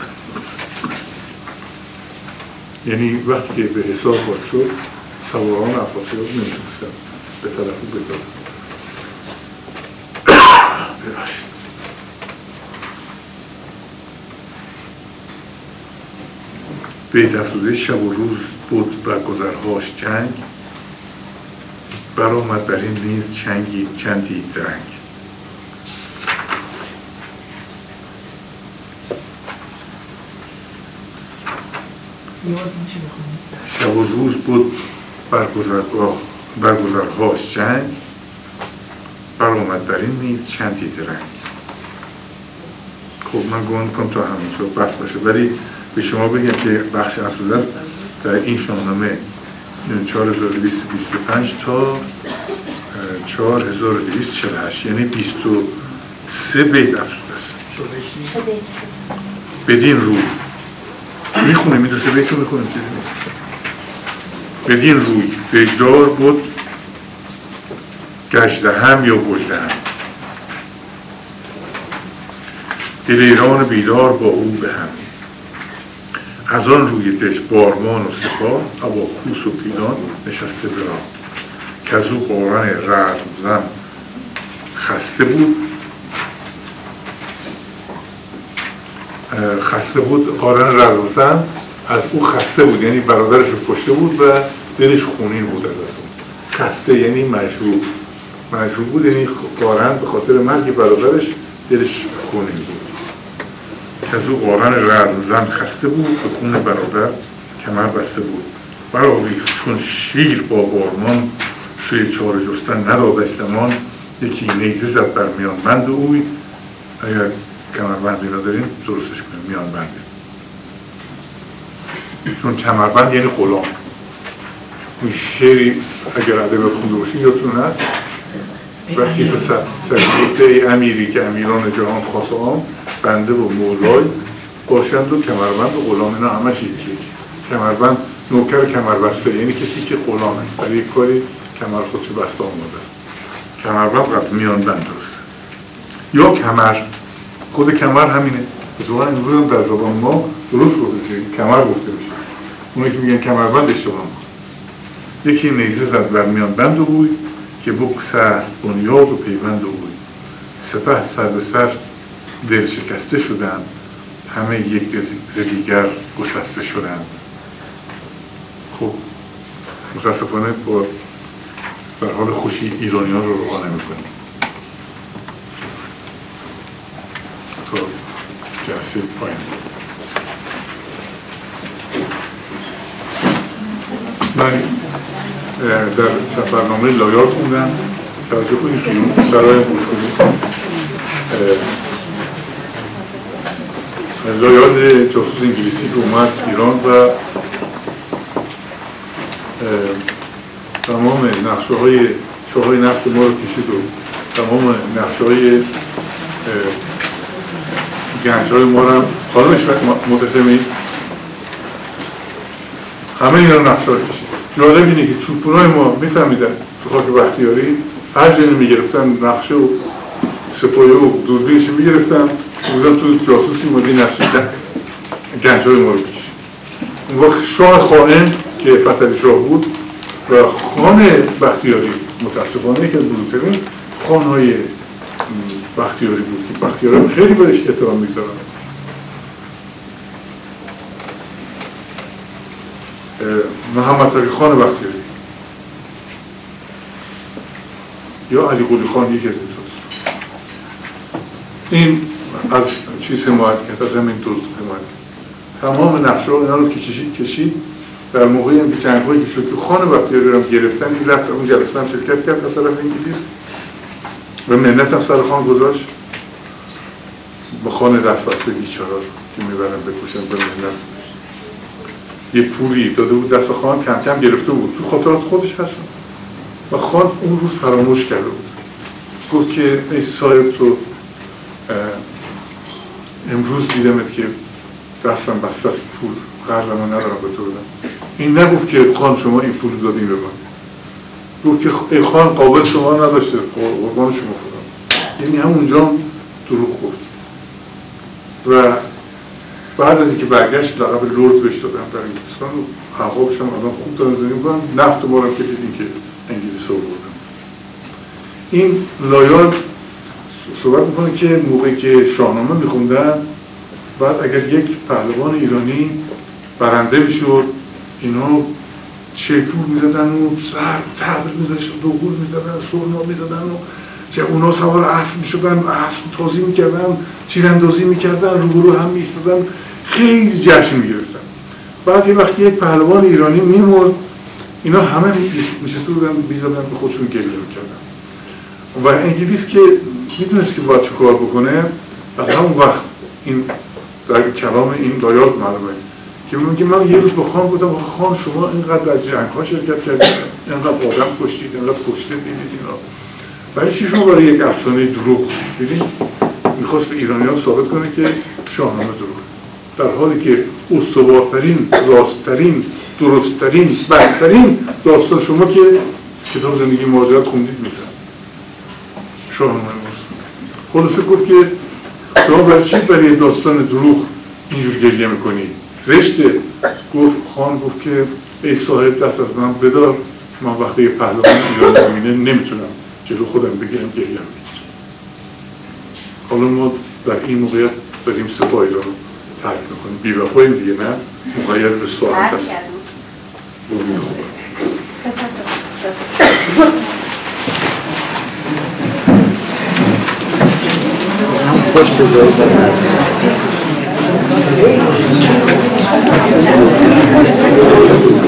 Speaker 1: یعنی وقتی که به حصار وارد شد، سواران افراسیاب نمی‌تونستند به طرف او بدارند. بیت افزوده. شب و روز بود بر گذرهاش جنگ، برآمد بر این نیز چنگی چندی درنگ. شب و روز بود بر گذرگاه بر گذرهاش جنگ، برآمد بر این نیز چندی درنگ. خب من گمان کنم تا همینجا بس باشه، ولی به شما بگم که بخش افزوده در این شاهنامه چهار هزار و دویست و بیست و پنج تا چهار هزار و دویست و چهل و هشت، یعنی بیست و سه بیت افزوده است. بدین روی میخونیم، این دو سه بیت رو میخونیم. بدین روی دژدار بود گژدهم یا گژدهم، دل ایران بیدار با او به هم. از آن روی دژ بارمان و سپاه، ابا کوس و پیلان نشسته بران. که از او قارن رزمزن خسته بود خسته بود قارن رزمزن از او خسته بود، یعنی برادرش رو کشته بود و دلش خونین بود از اون. خسته یعنی مجروح، مجبور بود، یعنی قارن به خاطر مرگ برادرش دلش خونی بود. از او قارن رزم زن خسته بود، به خون برادر کمر بسته بود. برآویخت چون شیر با بارمان، سوی چاره جستن ندادش زمان. یکی نیزه زد بر میان بند اوی. اگر کمربندی نداریم درستش کنیم، میان بنده. چون کمربند یعنی غلام. این شعری اگر ادبیات خونده باشین یادتون هست، وصیف سرگفته ای امیری که امیران جهان خاصان بنده و مولای باشند و کمربند و غلام، اینا همش یکی. کمربند نوکر کمربسته، یعنی کسی که غلامه، برای یک کاری کمر خودشو بسته آماده. کمربند قبل میان بند درست. یا کمر، خود کمر همینه. اتفاقا امروز هم در زبان ما درست گفته کمر گفته میشه. اونایی که میگن کمربند اشتباه میکنن. یکی نیزه زد بر میان بند و بوی، که بکس است بنیاد و پیوند و بوی. سپه سر به سر دل شکسته شدند، همه یک ز دیگر گسسته شدند. خب متاسفانه با در حال خوشی ایرانیان رو رها نمی‌کنیم. تا جلسه پایین من در سفرنامه لایار خوندم، توجه کنید که اون سرای گوش کنید. لایار جاسوس انگلیسی که اومد ایران و تمام نقشه های چاه های نفت ما رو کشید و تمام نقشه های گنج های ما رو هم خانمش متسمی همه اینا رو نقشه ها کشید. جالب اینه که چوبونای ما میفهمیدن تو خاک بختیاری هر جایی میگرفتن نقشه و سپایه و دوربینش میگرفتن بودن تو جاسوسی مادی نقشه گنج های ما رو کشید. اون وقت شاه خائن که فتحعلی شاه بود و خان بختیاری متاسفانه که بزرگترین خانهای بختیاری بود که بختیاری خیلی بهش احترام می‌ذارن. محمد تقی خان بختیاری یا علی قلی خان یکی از این دوست، این از چیز حمایت کرد، از همین دوست حمایت کرد. تمام نقشه ها اینا رو کشید کشید در موقعی هم که جنگ هایی که شد که خان بختیاری رو هم گرفتن، این رفت اون جلسه هم شرکت کرد از طرف انگلیس و منت هم سر خان گذاشت با خان دست بسته بیچارا که میبرن بکشن به منت. یه پولی داده بود دست خان، کم کم گرفته بود، تو خاطرات خودش هست و خان اون روز فراموش کرده بود. گفت که ای صاحب تو امروز دیدمت که دستم بسته از پول، قرضم رو ندارم به تو بدم. این نگفت که خان شما این پول دادیم به من، گفت که ای خان قابل شما نداشته، قربان شما خودم. یعنی همونجا دروغ گفت و بعد از اینکه برگشت لقب لورد بهش دادن در انگلیستان و حقابش هم الان خوب دارن زنی بودن، نفت ما رو که دیدیم که انگلیس رو بردن. این لایار صحبت میکنه که موقعی که شاهنامه میخوندن، بعد اگر یک پهلوان ایرانی برنده میشد، اینا چکور میزدن و سر تبر میزدن، دوغول میزدن، سرنا میزدن و چه اونا سوار اسب میشدن، اسب تازی میکردن، تیراندازی میکردن، روبرو هم میستادن، خیلی جشن میگرفتن. بعد یه وقتی یک پهلوان ایرانی میمرد، اینا همه میشسته بودن میزدن به خودشون گریه میکردن. و انگلیس که میدونست که باید چه کار بکنه، از همون وقت این در کلام این لایار معلومه که میگه من یه روز به خان گفتم خان شما اینقدر در جنگ ها شرکت کردید، اینقدر آدم کشتید، اینقدر کشته دیدید اینا، برای چی شما برای یک افسانه دروغ دیدید؟ میخواست به ایرانیان ثابت کنه که شاهنامه دروغ، در حالی که استوارترین، راستترین، درستترین، بهترین داستان شما که کتاب زندگی مهاجرت خوندید میفهم شاهنامه ماست. خلاصه گفت که شما برای چی برای داستان دروغ اینجور گریه میکنید؟ زشته. گفت خان گفت که ای صاحب دست از من بدار، من وقتی پهلوان ایران زمینه نمیتونم جلو خودم بگیرم گریه میکنم. حالا ما در این موقعیت داریم سپاه ایران رو ترک میکنیم، بیوفاییم دیگه، نه مقید به ساعت هست. سپاه
Speaker 3: باش بذارید.